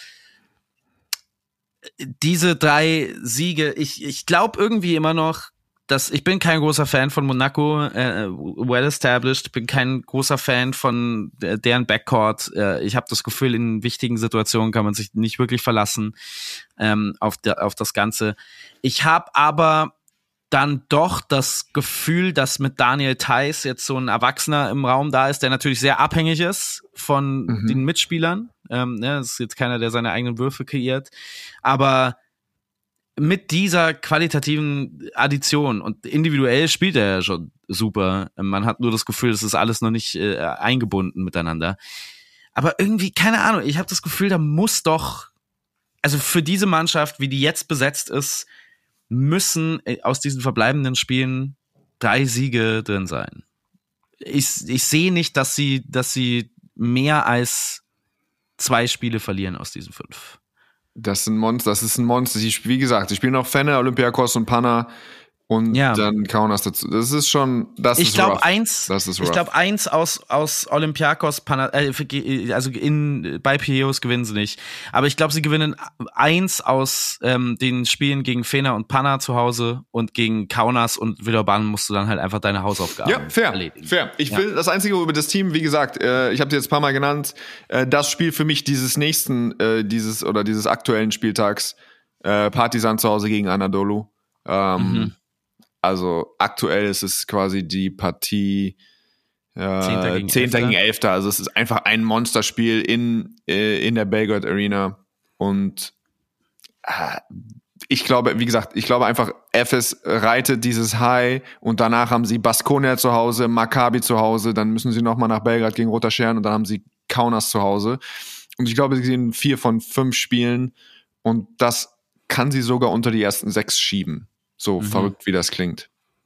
diese 3 Siege, ich glaube irgendwie immer noch, ich bin kein großer Fan von Monaco, well established, bin kein großer Fan von deren Backcourt. Ich habe das Gefühl, in wichtigen Situationen kann man sich nicht wirklich verlassen auf das Ganze. Ich habe aber dann doch das Gefühl, dass mit Daniel Theis jetzt so ein Erwachsener im Raum da ist, der natürlich sehr abhängig ist von den Mitspielern. Das ist jetzt keiner, der seine eigenen Würfe kreiert. Aber mit dieser qualitativen Addition und individuell spielt er ja schon super. Man hat nur das Gefühl, es ist alles noch nicht eingebunden miteinander. Aber irgendwie, keine Ahnung, ich habe das Gefühl, da muss doch, also für diese Mannschaft, wie die jetzt besetzt ist, müssen aus diesen verbleibenden Spielen 3 Siege drin sein. Ich sehe nicht, dass sie mehr als 2 Spiele verlieren aus diesen 5. Das ist ein Monster. Wie gesagt, sie spielen auch Fener, Olympiakos und Pana und dann Kaunas dazu. Das ist schon, ich glaube rough. Ich glaube, eins aus Olympiakos, Pana, also bei Piraeus gewinnen sie nicht. Aber ich glaube, sie gewinnen 1 aus den Spielen gegen Fener und Pana zu Hause und gegen Kaunas und Villeurbanne musst du dann halt einfach deine Hausaufgaben erledigen. Fair. Ich will das Einzige über das Team, wie gesagt, ich habe dir jetzt ein paar Mal genannt, das Spiel für mich dieses aktuellen Spieltags, Partizan zu Hause gegen Anadolu. Also aktuell ist es quasi die Partie 10. gegen 11. Also es ist einfach ein Monsterspiel in der Belgrade Arena. Und ich glaube einfach, Efes reitet dieses High und danach haben sie Baskonia zu Hause, Maccabi zu Hause, dann müssen sie nochmal nach Belgrad gegen Roter Stern und dann haben sie Kaunas zu Hause. Und ich glaube, sie sehen 4 von 5 Spielen und das kann sie sogar unter die ersten 6 schieben. So verrückt, wie das klingt.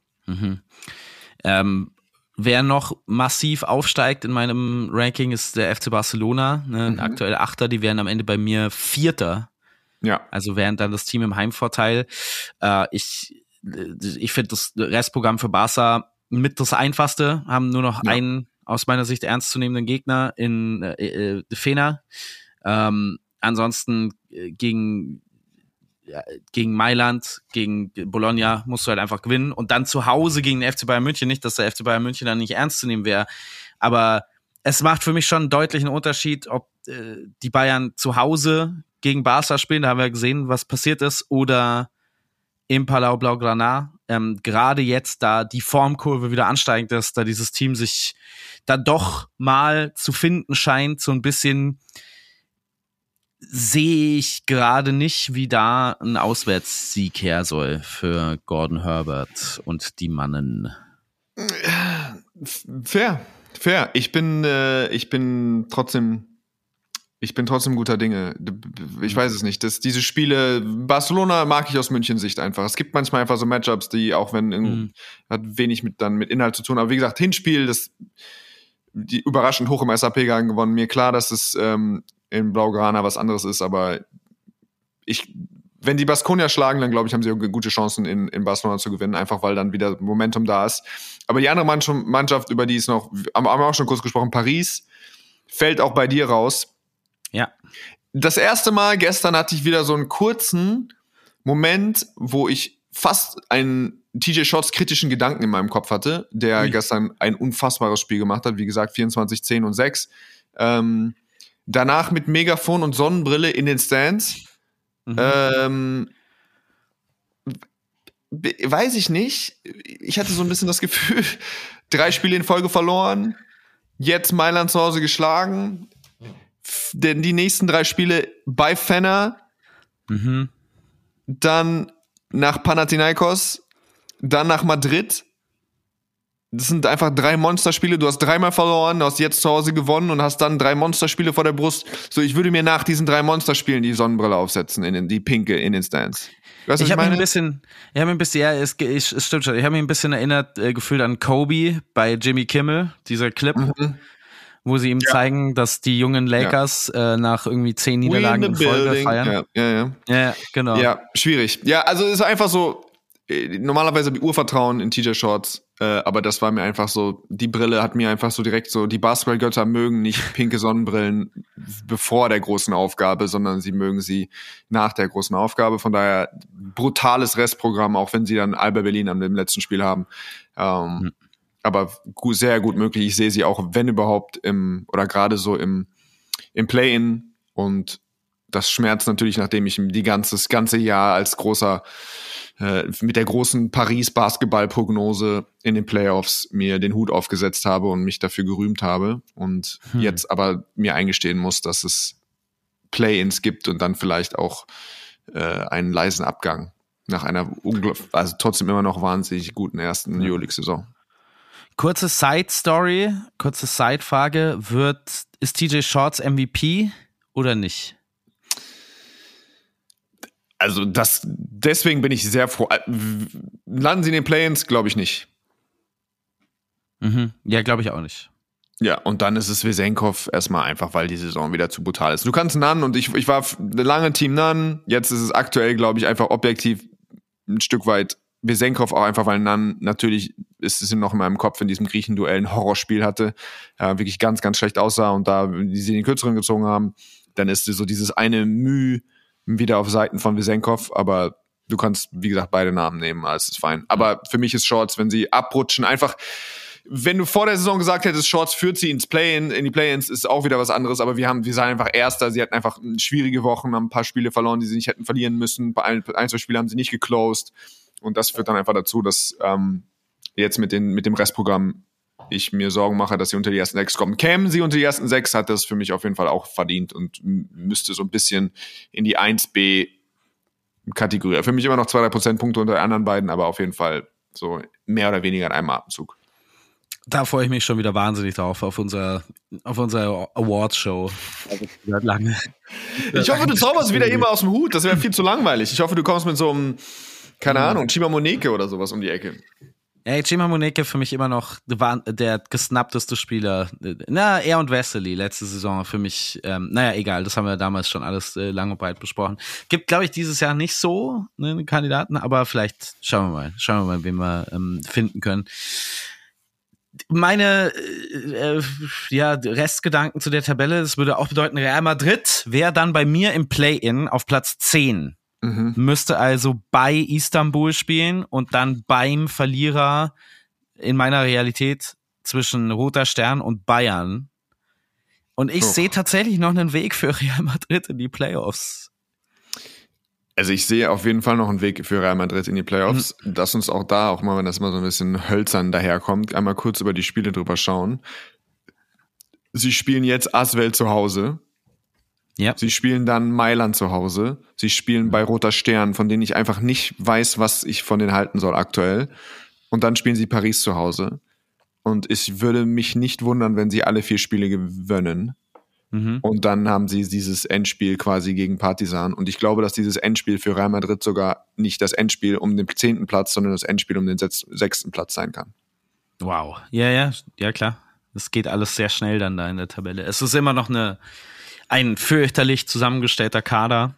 Wer noch massiv aufsteigt in meinem Ranking ist der FC Barcelona. Ne? Aktuell 8. Die wären am Ende bei mir 4. Ja. Also wären dann das Team im Heimvorteil. Ich finde das Restprogramm für Barca mit das Einfachste. Haben nur noch einen aus meiner Sicht ernstzunehmenden Gegner in Fener. Ansonsten gegen Mailand, gegen Bologna musst du halt einfach gewinnen und dann zu Hause gegen den FC Bayern München. Nicht, dass der FC Bayern München dann nicht ernst zu nehmen wäre, aber es macht für mich schon einen deutlichen Unterschied, ob die Bayern zu Hause gegen Barca spielen, da haben wir gesehen, was passiert ist, oder im Palau Blaugrana. Gerade jetzt, da die Formkurve wieder ansteigend ist, da dieses Team sich dann doch mal zu finden scheint, so ein bisschen, sehe ich gerade nicht, wie da ein Auswärtssieg her soll für Gordon Herbert und die Mannen. Fair. Ich bin trotzdem guter Dinge. Ich weiß es nicht. Diese Spiele, Barcelona mag ich aus München Sicht einfach. Es gibt manchmal einfach so Matchups, die auch wenn hat wenig mit Inhalt zu tun. Aber wie gesagt, Hinspiel, die überraschend hoch im SAP-Gang gewonnen. Mir klar, dass es in Blaugrana was anderes ist, aber wenn die Baskonia schlagen, dann glaube ich, haben sie gute Chancen in Barcelona zu gewinnen, einfach weil dann wieder Momentum da ist. Aber die andere Mannschaft, über die ist noch, haben wir auch schon kurz gesprochen, Paris, fällt auch bei dir raus. Ja. Das erste Mal gestern hatte ich wieder so einen kurzen Moment, wo ich fast einen TJ Shotts kritischen Gedanken in meinem Kopf hatte, der gestern ein unfassbares Spiel gemacht hat, wie gesagt 24, 10 und 6. Danach mit Megafon und Sonnenbrille in den Stands. Weiß ich nicht. Ich hatte so ein bisschen das Gefühl, 3 Spiele in Folge verloren, jetzt Mailand zu Hause geschlagen, denn die nächsten 3 Spiele bei Fener, dann nach Panathinaikos, dann nach Madrid. Das sind einfach 3 Monsterspiele. Du hast 3-mal verloren, du hast jetzt zu Hause gewonnen und hast dann 3 Monsterspiele vor der Brust. So, ich würde mir nach diesen 3 Monsterspielen die Sonnenbrille aufsetzen, die pinke in den Stands. Weißt du, es stimmt schon. Ich habe mich ein bisschen erinnert, gefühlt an Kobe bei Jimmy Kimmel, dieser Clip, wo sie ihm zeigen, dass die jungen Lakers nach irgendwie 10 Niederlagen in Folge feiern. Ja, genau. Ja, schwierig. Ja, also es ist einfach so, normalerweise habe ich Urvertrauen in TJ Shorts, aber das war mir einfach so, die Brille hat mir einfach so direkt so, die Basketballgötter mögen nicht pinke Sonnenbrillen bevor der großen Aufgabe, sondern sie mögen sie nach der großen Aufgabe. Von daher brutales Restprogramm, auch wenn sie dann Alba Berlin am letzten Spiel haben. Aber sehr gut möglich. Ich sehe sie auch, wenn überhaupt, oder gerade so im Play-In. Und das schmerzt natürlich, nachdem ich das ganze Jahr als mit der großen Paris-Basketball-Prognose in den Playoffs mir den Hut aufgesetzt habe und mich dafür gerühmt habe. Und jetzt aber mir eingestehen muss, dass es Play-Ins gibt und dann vielleicht auch einen leisen Abgang. Nach einer also trotzdem immer noch wahnsinnig guten ersten Euroleague-Saison. Kurze Side-Story, kurze Side-Frage. Ist TJ Shorts MVP oder nicht? Also deswegen bin ich sehr froh. Landen sie in den Play-ins? Glaube ich nicht. Mhm. Ja, glaube ich auch nicht. Ja, und dann ist es Vesenkov erstmal einfach, weil die Saison wieder zu brutal ist. Du kannst Nunn und ich war lange Team Nunn. Jetzt ist es aktuell, glaube ich, einfach objektiv ein Stück weit Vesenkov, auch einfach, weil Nunn natürlich, ist es noch in meinem Kopf, in diesem Griechenduell ein Horrorspiel hatte, wirklich ganz, ganz schlecht aussah und da die sie den Kürzeren gezogen haben, dann ist so dieses eine Mühe wieder auf Seiten von Vesenkov, aber du kannst, wie gesagt, beide Namen nehmen, alles ist fein. Aber für mich ist Shorts, wenn sie abrutschen, einfach, wenn du vor der Saison gesagt hättest, Shorts führt sie ins Play-in, in die Play-ins, ist auch wieder was anderes, aber wir seien einfach Erster, sie hatten einfach schwierige Wochen, haben ein paar Spiele verloren, die sie nicht hätten verlieren müssen, bei ein, zwei Spielen haben sie nicht geclosed und das führt dann einfach dazu, dass jetzt mit dem Restprogramm ich mir Sorgen mache, dass sie unter die ersten 6 kommen. Kämen sie unter die ersten 6, hat das für mich auf jeden Fall auch verdient und müsste so ein bisschen in die 1B-Kategorie. Für mich immer noch 2-3 Prozentpunkte unter den anderen beiden, aber auf jeden Fall so mehr oder weniger in einem Atemzug. Da freue ich mich schon wieder wahnsinnig drauf, auf unser Awards-Show. Lange. Ich hoffe, du zauberst wieder jemand aus dem Hut. Das wäre viel zu langweilig. Ich hoffe, du kommst mit so einem, keine Ahnung, Chima Moneke oder sowas um die Ecke. Ey, Chima Moneke für mich immer noch der gesnappteste Spieler. Na, er und Vesely letzte Saison für mich. Naja, egal, das haben wir damals schon alles lang und breit besprochen. Gibt, glaube ich, dieses Jahr nicht so einen Kandidaten, aber vielleicht schauen wir mal, wen wir finden können. Meine Restgedanken zu der Tabelle, das würde auch bedeuten, Real Madrid wäre dann bei mir im Play-In auf Platz 10. Müsste also bei Istanbul spielen und dann beim Verlierer in meiner Realität zwischen Roter Stern und Bayern. Und ich sehe tatsächlich noch einen Weg für Real Madrid in die Playoffs. Also ich sehe auf jeden Fall noch einen Weg für Real Madrid in die Playoffs. Lass uns auch da, auch mal, wenn das mal so ein bisschen hölzern daherkommt, einmal kurz über die Spiele drüber schauen. Sie spielen jetzt Asvel zu Hause. Ja. Sie spielen dann Mailand zu Hause. Sie spielen bei Roter Stern, von denen ich einfach nicht weiß, was ich von denen halten soll aktuell. Und dann spielen sie Paris zu Hause. Und ich würde mich nicht wundern, wenn sie alle 4 Spiele gewinnen. Und dann haben sie dieses Endspiel quasi gegen Partizan. Und ich glaube, dass dieses Endspiel für Real Madrid sogar nicht das Endspiel um den 10. Platz, sondern das Endspiel um den 6. Platz sein kann. Wow. Ja, klar. Es geht alles sehr schnell dann da in der Tabelle. Es ist immer noch ein fürchterlich zusammengestellter Kader.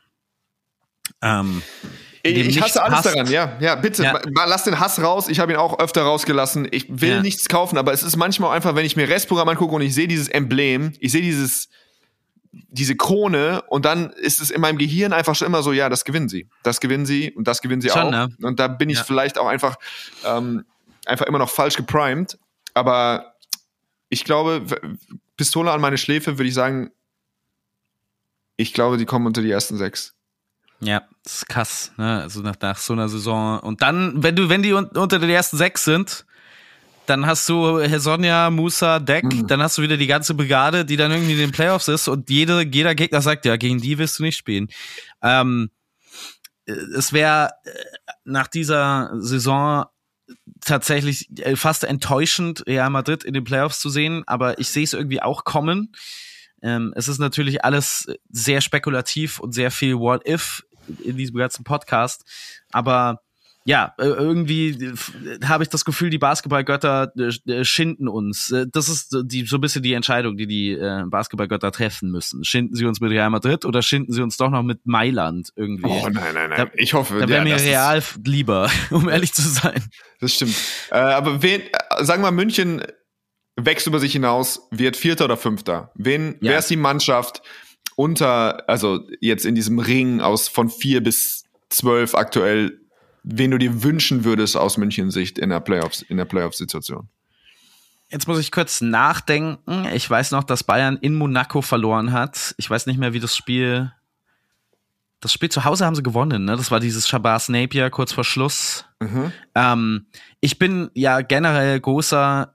Ich hasse alles daran, ja, bitte, lass den Hass raus. Ich habe ihn auch öfter rausgelassen. Ich will nichts kaufen, aber es ist manchmal einfach, wenn ich mir Restprogramm angucke und ich sehe dieses Emblem, ich sehe diese Krone und dann ist es in meinem Gehirn einfach schon immer so, ja, das gewinnen sie und das gewinnen sie schon, auch. Ne? Und da bin ich vielleicht auch einfach immer noch falsch geprimed. Aber ich glaube, Pistole an meine Schläfe, würde ich sagen, ich glaube, die kommen unter die ersten 6. Ja, das ist krass, ne? Also nach so einer Saison. Und dann, wenn die unter den ersten 6 sind, dann hast du Hesonja, Musa, Deck, dann hast du wieder die ganze Brigade, die dann irgendwie in den Playoffs ist und jeder Gegner sagt, ja, gegen die willst du nicht spielen. Es wäre nach dieser Saison tatsächlich fast enttäuschend, Real Madrid in den Playoffs zu sehen, aber ich sehe es irgendwie auch kommen. Es ist natürlich alles sehr spekulativ und sehr viel What-If in diesem ganzen Podcast, aber ja, irgendwie habe ich das Gefühl, die Basketballgötter schinden uns. Das ist so ein bisschen die Entscheidung, die Basketballgötter treffen müssen. Schinden sie uns mit Real Madrid oder schinden sie uns doch noch mit Mailand irgendwie? Oh nein. Ich hoffe, da wäre mir Real lieber, um ehrlich zu sein. Das stimmt. Aber sagen wir mal, München wächst über sich hinaus, wird 4. oder 5. Wer ist die Mannschaft also jetzt in diesem Ring von 4 bis 12 aktuell, wen du dir wünschen würdest aus Münchens Sicht in der Playoff-Situation? Jetzt muss ich kurz nachdenken. Ich weiß noch, dass Bayern in Monaco verloren hat. Ich weiß nicht mehr, wie das Spiel zu Hause haben sie gewonnen, ne? Das war dieses Shabazz Napier kurz vor Schluss. Ich bin ja generell großer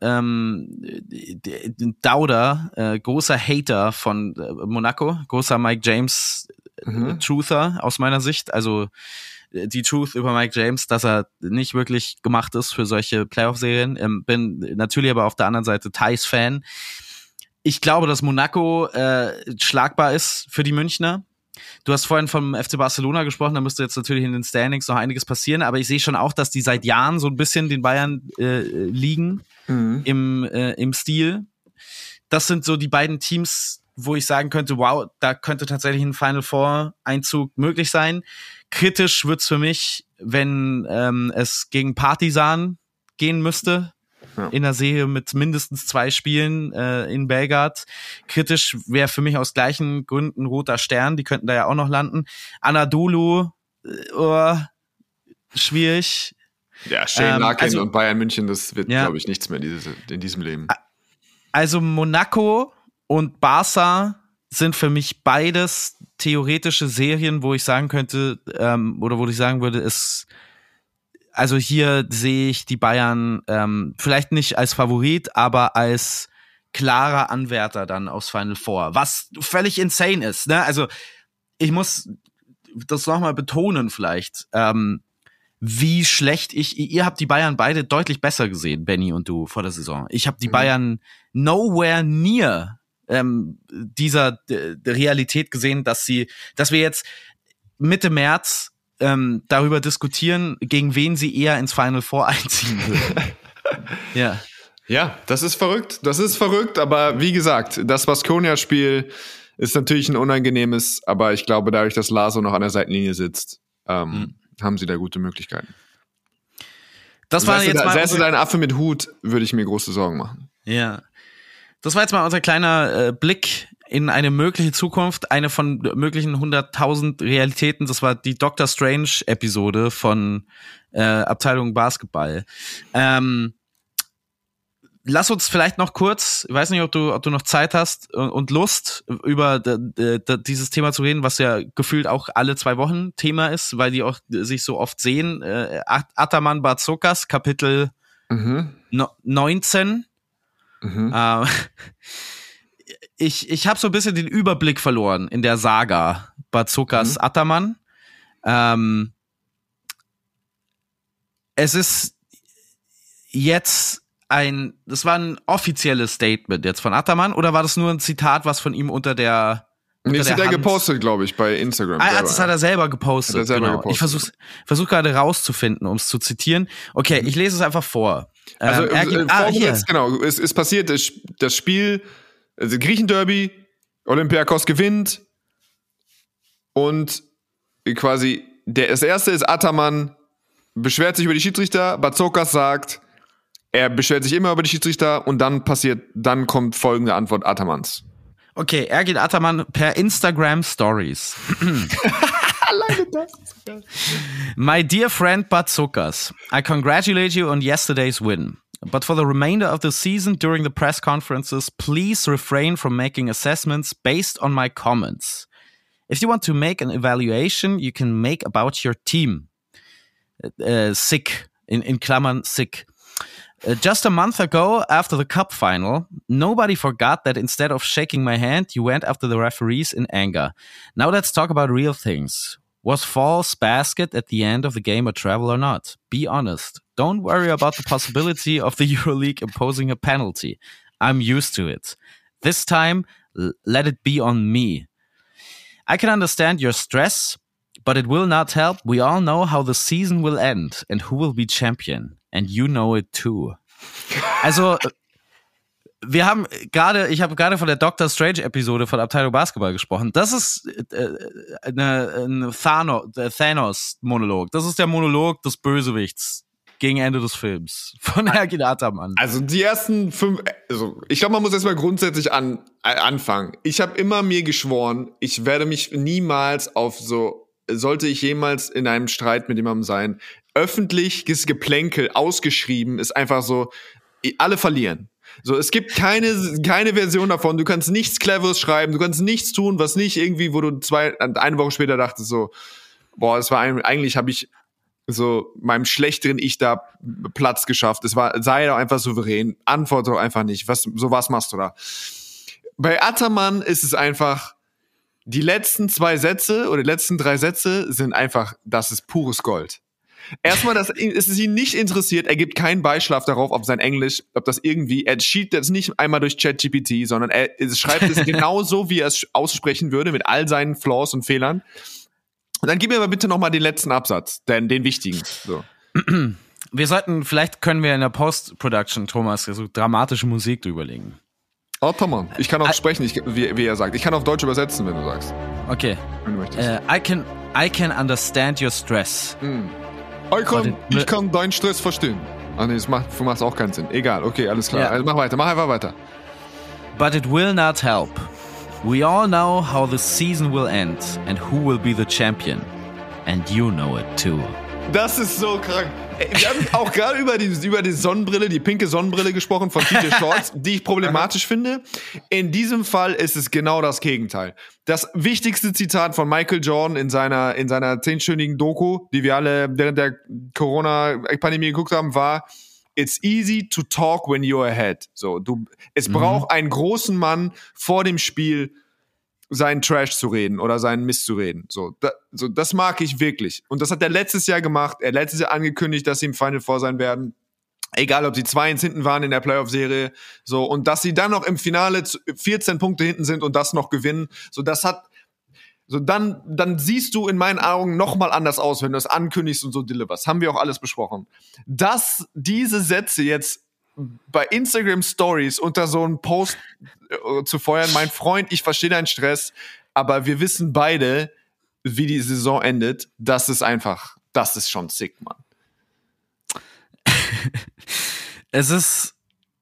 großer Hater von Monaco, großer Mike James Truther aus meiner Sicht. Also die Truth über Mike James, dass er nicht wirklich gemacht ist für solche Playoff-Serien. Bin natürlich aber auf der anderen Seite Thais-Fan. Ich glaube, dass Monaco schlagbar ist für die Münchner. Du hast vorhin vom FC Barcelona gesprochen, da müsste jetzt natürlich in den Standings noch einiges passieren, aber ich sehe schon auch, dass die seit Jahren so ein bisschen den Bayern liegen im Stil. Das sind so die beiden Teams, wo ich sagen könnte, wow, da könnte tatsächlich ein Final Four Einzug möglich sein. Kritisch wird's für mich, wenn es gegen Partizan gehen müsste. Ja. In der Serie mit mindestens 2 Spielen in Belgrad. Kritisch wäre für mich aus gleichen Gründen Roter Stern, die könnten da ja auch noch landen. Anadolu, schwierig. Ja, Shane Larkin und Bayern München, das wird, glaube ich, nichts mehr in diesem Leben. Also Monaco und Barca sind für mich beides theoretische Serien, wo ich sagen könnte, oder wo ich sagen würde, also hier sehe ich die Bayern vielleicht nicht als Favorit, aber als klarer Anwärter dann aufs Final Four, was völlig insane ist. Ne? Also ich muss das nochmal betonen vielleicht, wie schlecht ihr habt die Bayern beide deutlich besser gesehen, Benny und du, vor der Saison. Ich habe die Bayern nowhere near dieser Realität gesehen, dass wir jetzt Mitte März darüber diskutieren, gegen wen sie eher ins Final Four einziehen würden. Ja. Ja, das ist verrückt, aber wie gesagt, das Baskonia-Spiel ist natürlich ein unangenehmes, aber ich glaube, dadurch, dass Laso noch an der Seitenlinie sitzt, haben sie da gute Möglichkeiten. Das war jetzt mal Säße dein Affe mit Hut, würde ich mir große Sorgen machen. Ja. Das war jetzt mal unser kleiner Blick in eine mögliche Zukunft, eine von möglichen 100.000 Realitäten. Das war die Doctor Strange-Episode von Abteilung Basketball. Lass uns vielleicht noch kurz, ich weiß nicht, ob du noch Zeit hast und Lust, über dieses Thema zu reden, was ja gefühlt auch alle 2 Wochen Thema ist, weil die auch sich so oft sehen. Ataman Bartzokas, Kapitel 19. Ich habe so ein bisschen den Überblick verloren in der Saga Bartzokas Ataman. Es ist jetzt das war ein offizielles Statement jetzt von Ataman, oder war das nur ein Zitat, was von ihm unter der das hat er gepostet, glaube ich, bei Instagram. Das hat er selber gepostet. Ich versuch gerade rauszufinden, um es zu zitieren. Okay, ich lese es einfach vor. Also, genau, es ist passiert, das Spiel, also Griechenderby, Olympiakos gewinnt und quasi das erste ist, Ataman beschwert sich über die Schiedsrichter, Bartzokas sagt, er beschwert sich immer über die Schiedsrichter und dann kommt folgende Antwort Atamans. Okay, Ergin Ataman per Instagram Stories. Alleine das. My dear friend Bartzokas, I congratulate you on yesterday's win. But for the remainder of the season during the press conferences, please refrain from making assessments based on my comments. If you want to make an evaluation, you can make about your team. Sick, in Klammern sick. Just a month ago, after the cup final, nobody forgot that instead of shaking my hand, you went after the referees in anger. Now let's talk about real things. Was Fall's basket at the end of the game a travel or not? Be honest. Don't worry about the possibility of the EuroLeague imposing a penalty. I'm used to it. This time, let it be on me. I can understand your stress, but it will not help. We all know how the season will end and who will be champion. And you know it too. Also, ich habe gerade von der Doctor Strange-Episode von Abteilung Basketball gesprochen. Das ist ein Thanos-Monolog. Das ist der Monolog des Bösewichts gegen Ende des Films von Ergin Ataman. Also die ersten 5, ich glaube, man muss erstmal grundsätzlich anfangen. Ich habe immer mir geschworen, ich werde mich niemals sollte ich jemals in einem Streit mit jemandem sein, öffentliches Geplänkel ausgeschrieben ist einfach so, alle verlieren. So, es gibt keine Version davon, du kannst nichts Cleveres schreiben, du kannst nichts tun, was nicht irgendwie, wo du eine Woche später dachtest so, boah, eigentlich habe ich so meinem schlechteren Ich da Platz geschafft. Sei doch einfach souverän, antworte doch einfach nicht, was machst du da? Bei Ataman ist es einfach, Die letzten 2 Sätze oder die letzten 3 Sätze sind einfach, das ist pures Gold. Erstmal, es ist ihn nicht interessiert, er gibt keinen Beischlaf darauf, ob sein Englisch, ob das irgendwie, er schiebt das nicht einmal durch ChatGPT, sondern er schreibt es genauso, wie er es aussprechen würde, mit all seinen Flaws und Fehlern. Und dann gib mir aber bitte nochmal den letzten Absatz, den wichtigen. So. Vielleicht können wir in der Post-Production, Thomas, so dramatische Musik drüberlegen. Oh, Thomas, ich kann auch sprechen, wie er sagt. Ich kann auf Deutsch übersetzen, wenn du sagst. Okay. Wenn du möchtest. I can understand your stress. Ich kann deinen Stress verstehen. Ah nee, das macht auch keinen Sinn. Egal, okay, alles klar. Yeah. Also mach einfach weiter. But it will not help. We all know how the season will end and who will be the champion. And you know it too. Das ist so krank. Wir haben auch gerade über die Sonnenbrille, die pinke Sonnenbrille gesprochen von TJ Shorts, die ich problematisch finde. In diesem Fall ist es genau das Gegenteil. Das wichtigste Zitat von Michael Jordan in seiner 10-stündigen Doku, die wir alle während der Corona-Pandemie geguckt haben, war: It's easy to talk when you're ahead. Es braucht einen großen Mann vor dem Spiel, seinen Trash zu reden oder seinen Mist zu reden. Das mag ich wirklich. Und das hat er letztes Jahr gemacht. Er hat letztes Jahr angekündigt, dass sie im Final Four sein werden. Egal, ob sie 2-1 hinten waren in der Playoff-Serie. Und dass sie dann noch im Finale 14 Punkte hinten sind und das noch gewinnen. Dann siehst du in meinen Augen noch mal anders aus, wenn du das ankündigst und so deliverst. Haben wir auch alles besprochen. Dass diese Sätze jetzt bei Instagram Stories unter so einem Post zu feuern, mein Freund, ich verstehe deinen Stress, aber wir wissen beide, wie die Saison endet. Das ist schon sick, Mann. Es ist,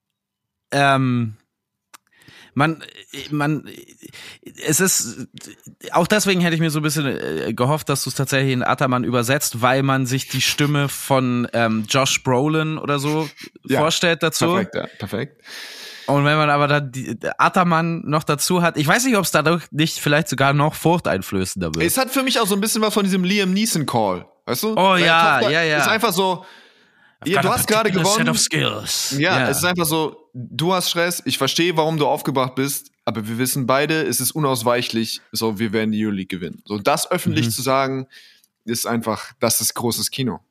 es ist, auch deswegen hätte ich mir so ein bisschen gehofft, dass du es tatsächlich in Ataman übersetzt, weil man sich die Stimme von Josh Brolin oder so vorstellt dazu. Perfekt. Und wenn man aber dann Ataman noch dazu hat, ich weiß nicht, ob es dadurch nicht vielleicht sogar noch furchteinflößender wird. Es hat für mich auch so ein bisschen was von diesem Liam Neeson Call, weißt du? Oh ja. Ist einfach so, du hast gerade gewonnen. Set of skills. Ja, es ist einfach so, du hast Stress, ich verstehe, warum du aufgebracht bist, aber wir wissen beide, es ist unausweichlich, wir werden die Euroleague gewinnen. So, das öffentlich zu sagen, ist einfach, das ist großes Kino.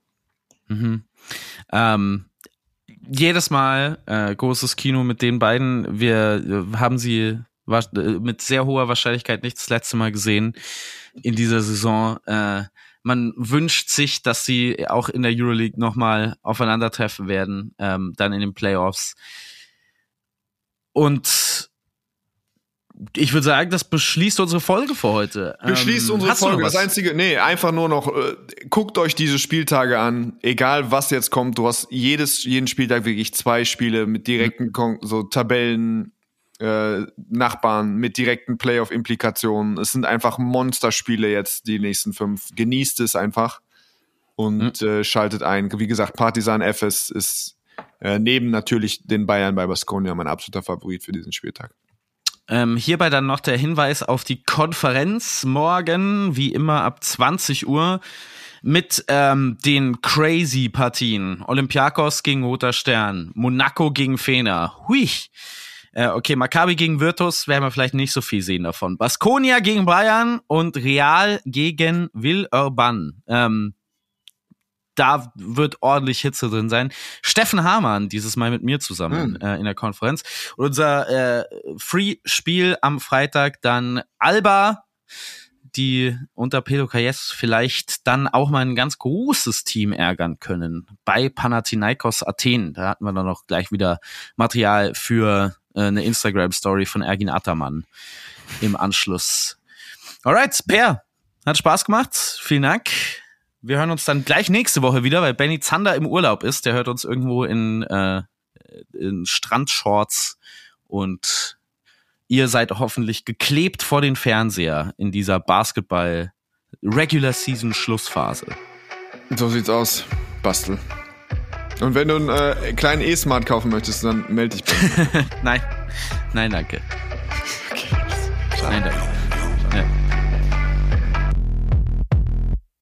Jedes Mal großes Kino mit den beiden. Wir haben sie mit sehr hoher Wahrscheinlichkeit nicht das letzte Mal gesehen in dieser Saison. Man wünscht sich, dass sie auch in der Euroleague nochmal aufeinandertreffen werden, dann in den Playoffs. Und ich würde sagen, das beschließt unsere Folge für heute. Beschließt unsere Folge. Das Einzige, einfach nur noch, guckt euch diese Spieltage an. Egal, was jetzt kommt. Du hast jeden Spieltag wirklich 2 Spiele mit direkten Tabellen, Nachbarn, mit direkten Playoff-Implikationen. Es sind einfach Monsterspiele jetzt, die nächsten 5. Genießt es einfach und schaltet ein. Wie gesagt, Partizan Efes ist neben natürlich den Bayern bei Baskonia mein absoluter Favorit für diesen Spieltag. Hierbei dann noch der Hinweis auf die Konferenz morgen, wie immer ab 20 Uhr, mit den Crazy-Partien. Olympiakos gegen Roter Stern, Monaco gegen Fener. Hui! Okay, Maccabi gegen Virtus werden wir vielleicht nicht so viel sehen davon. Baskonia gegen Bayern und Real gegen Villeurbanne. Da wird ordentlich Hitze drin sein. Steffen Hamann dieses Mal mit mir zusammen in der Konferenz. Und unser Free-Spiel am Freitag dann Alba, die unter Pedro Calles vielleicht dann auch mal ein ganz großes Team ärgern können. Bei Panathinaikos Athen. Da hatten wir dann noch gleich wieder Material für eine Instagram-Story von Ergin Ataman im Anschluss. Alright, Per, hat Spaß gemacht. Vielen Dank. Wir hören uns dann gleich nächste Woche wieder, weil Benny Zander im Urlaub ist. Der hört uns irgendwo in Strandshorts und ihr seid hoffentlich geklebt vor den Fernseher in dieser Basketball-Regular-Season-Schlussphase. So sieht's aus, Bastel. Und wenn du einen kleinen E-Smart kaufen möchtest, dann melde dich bei mir. Nein, danke. Okay. Nein, danke.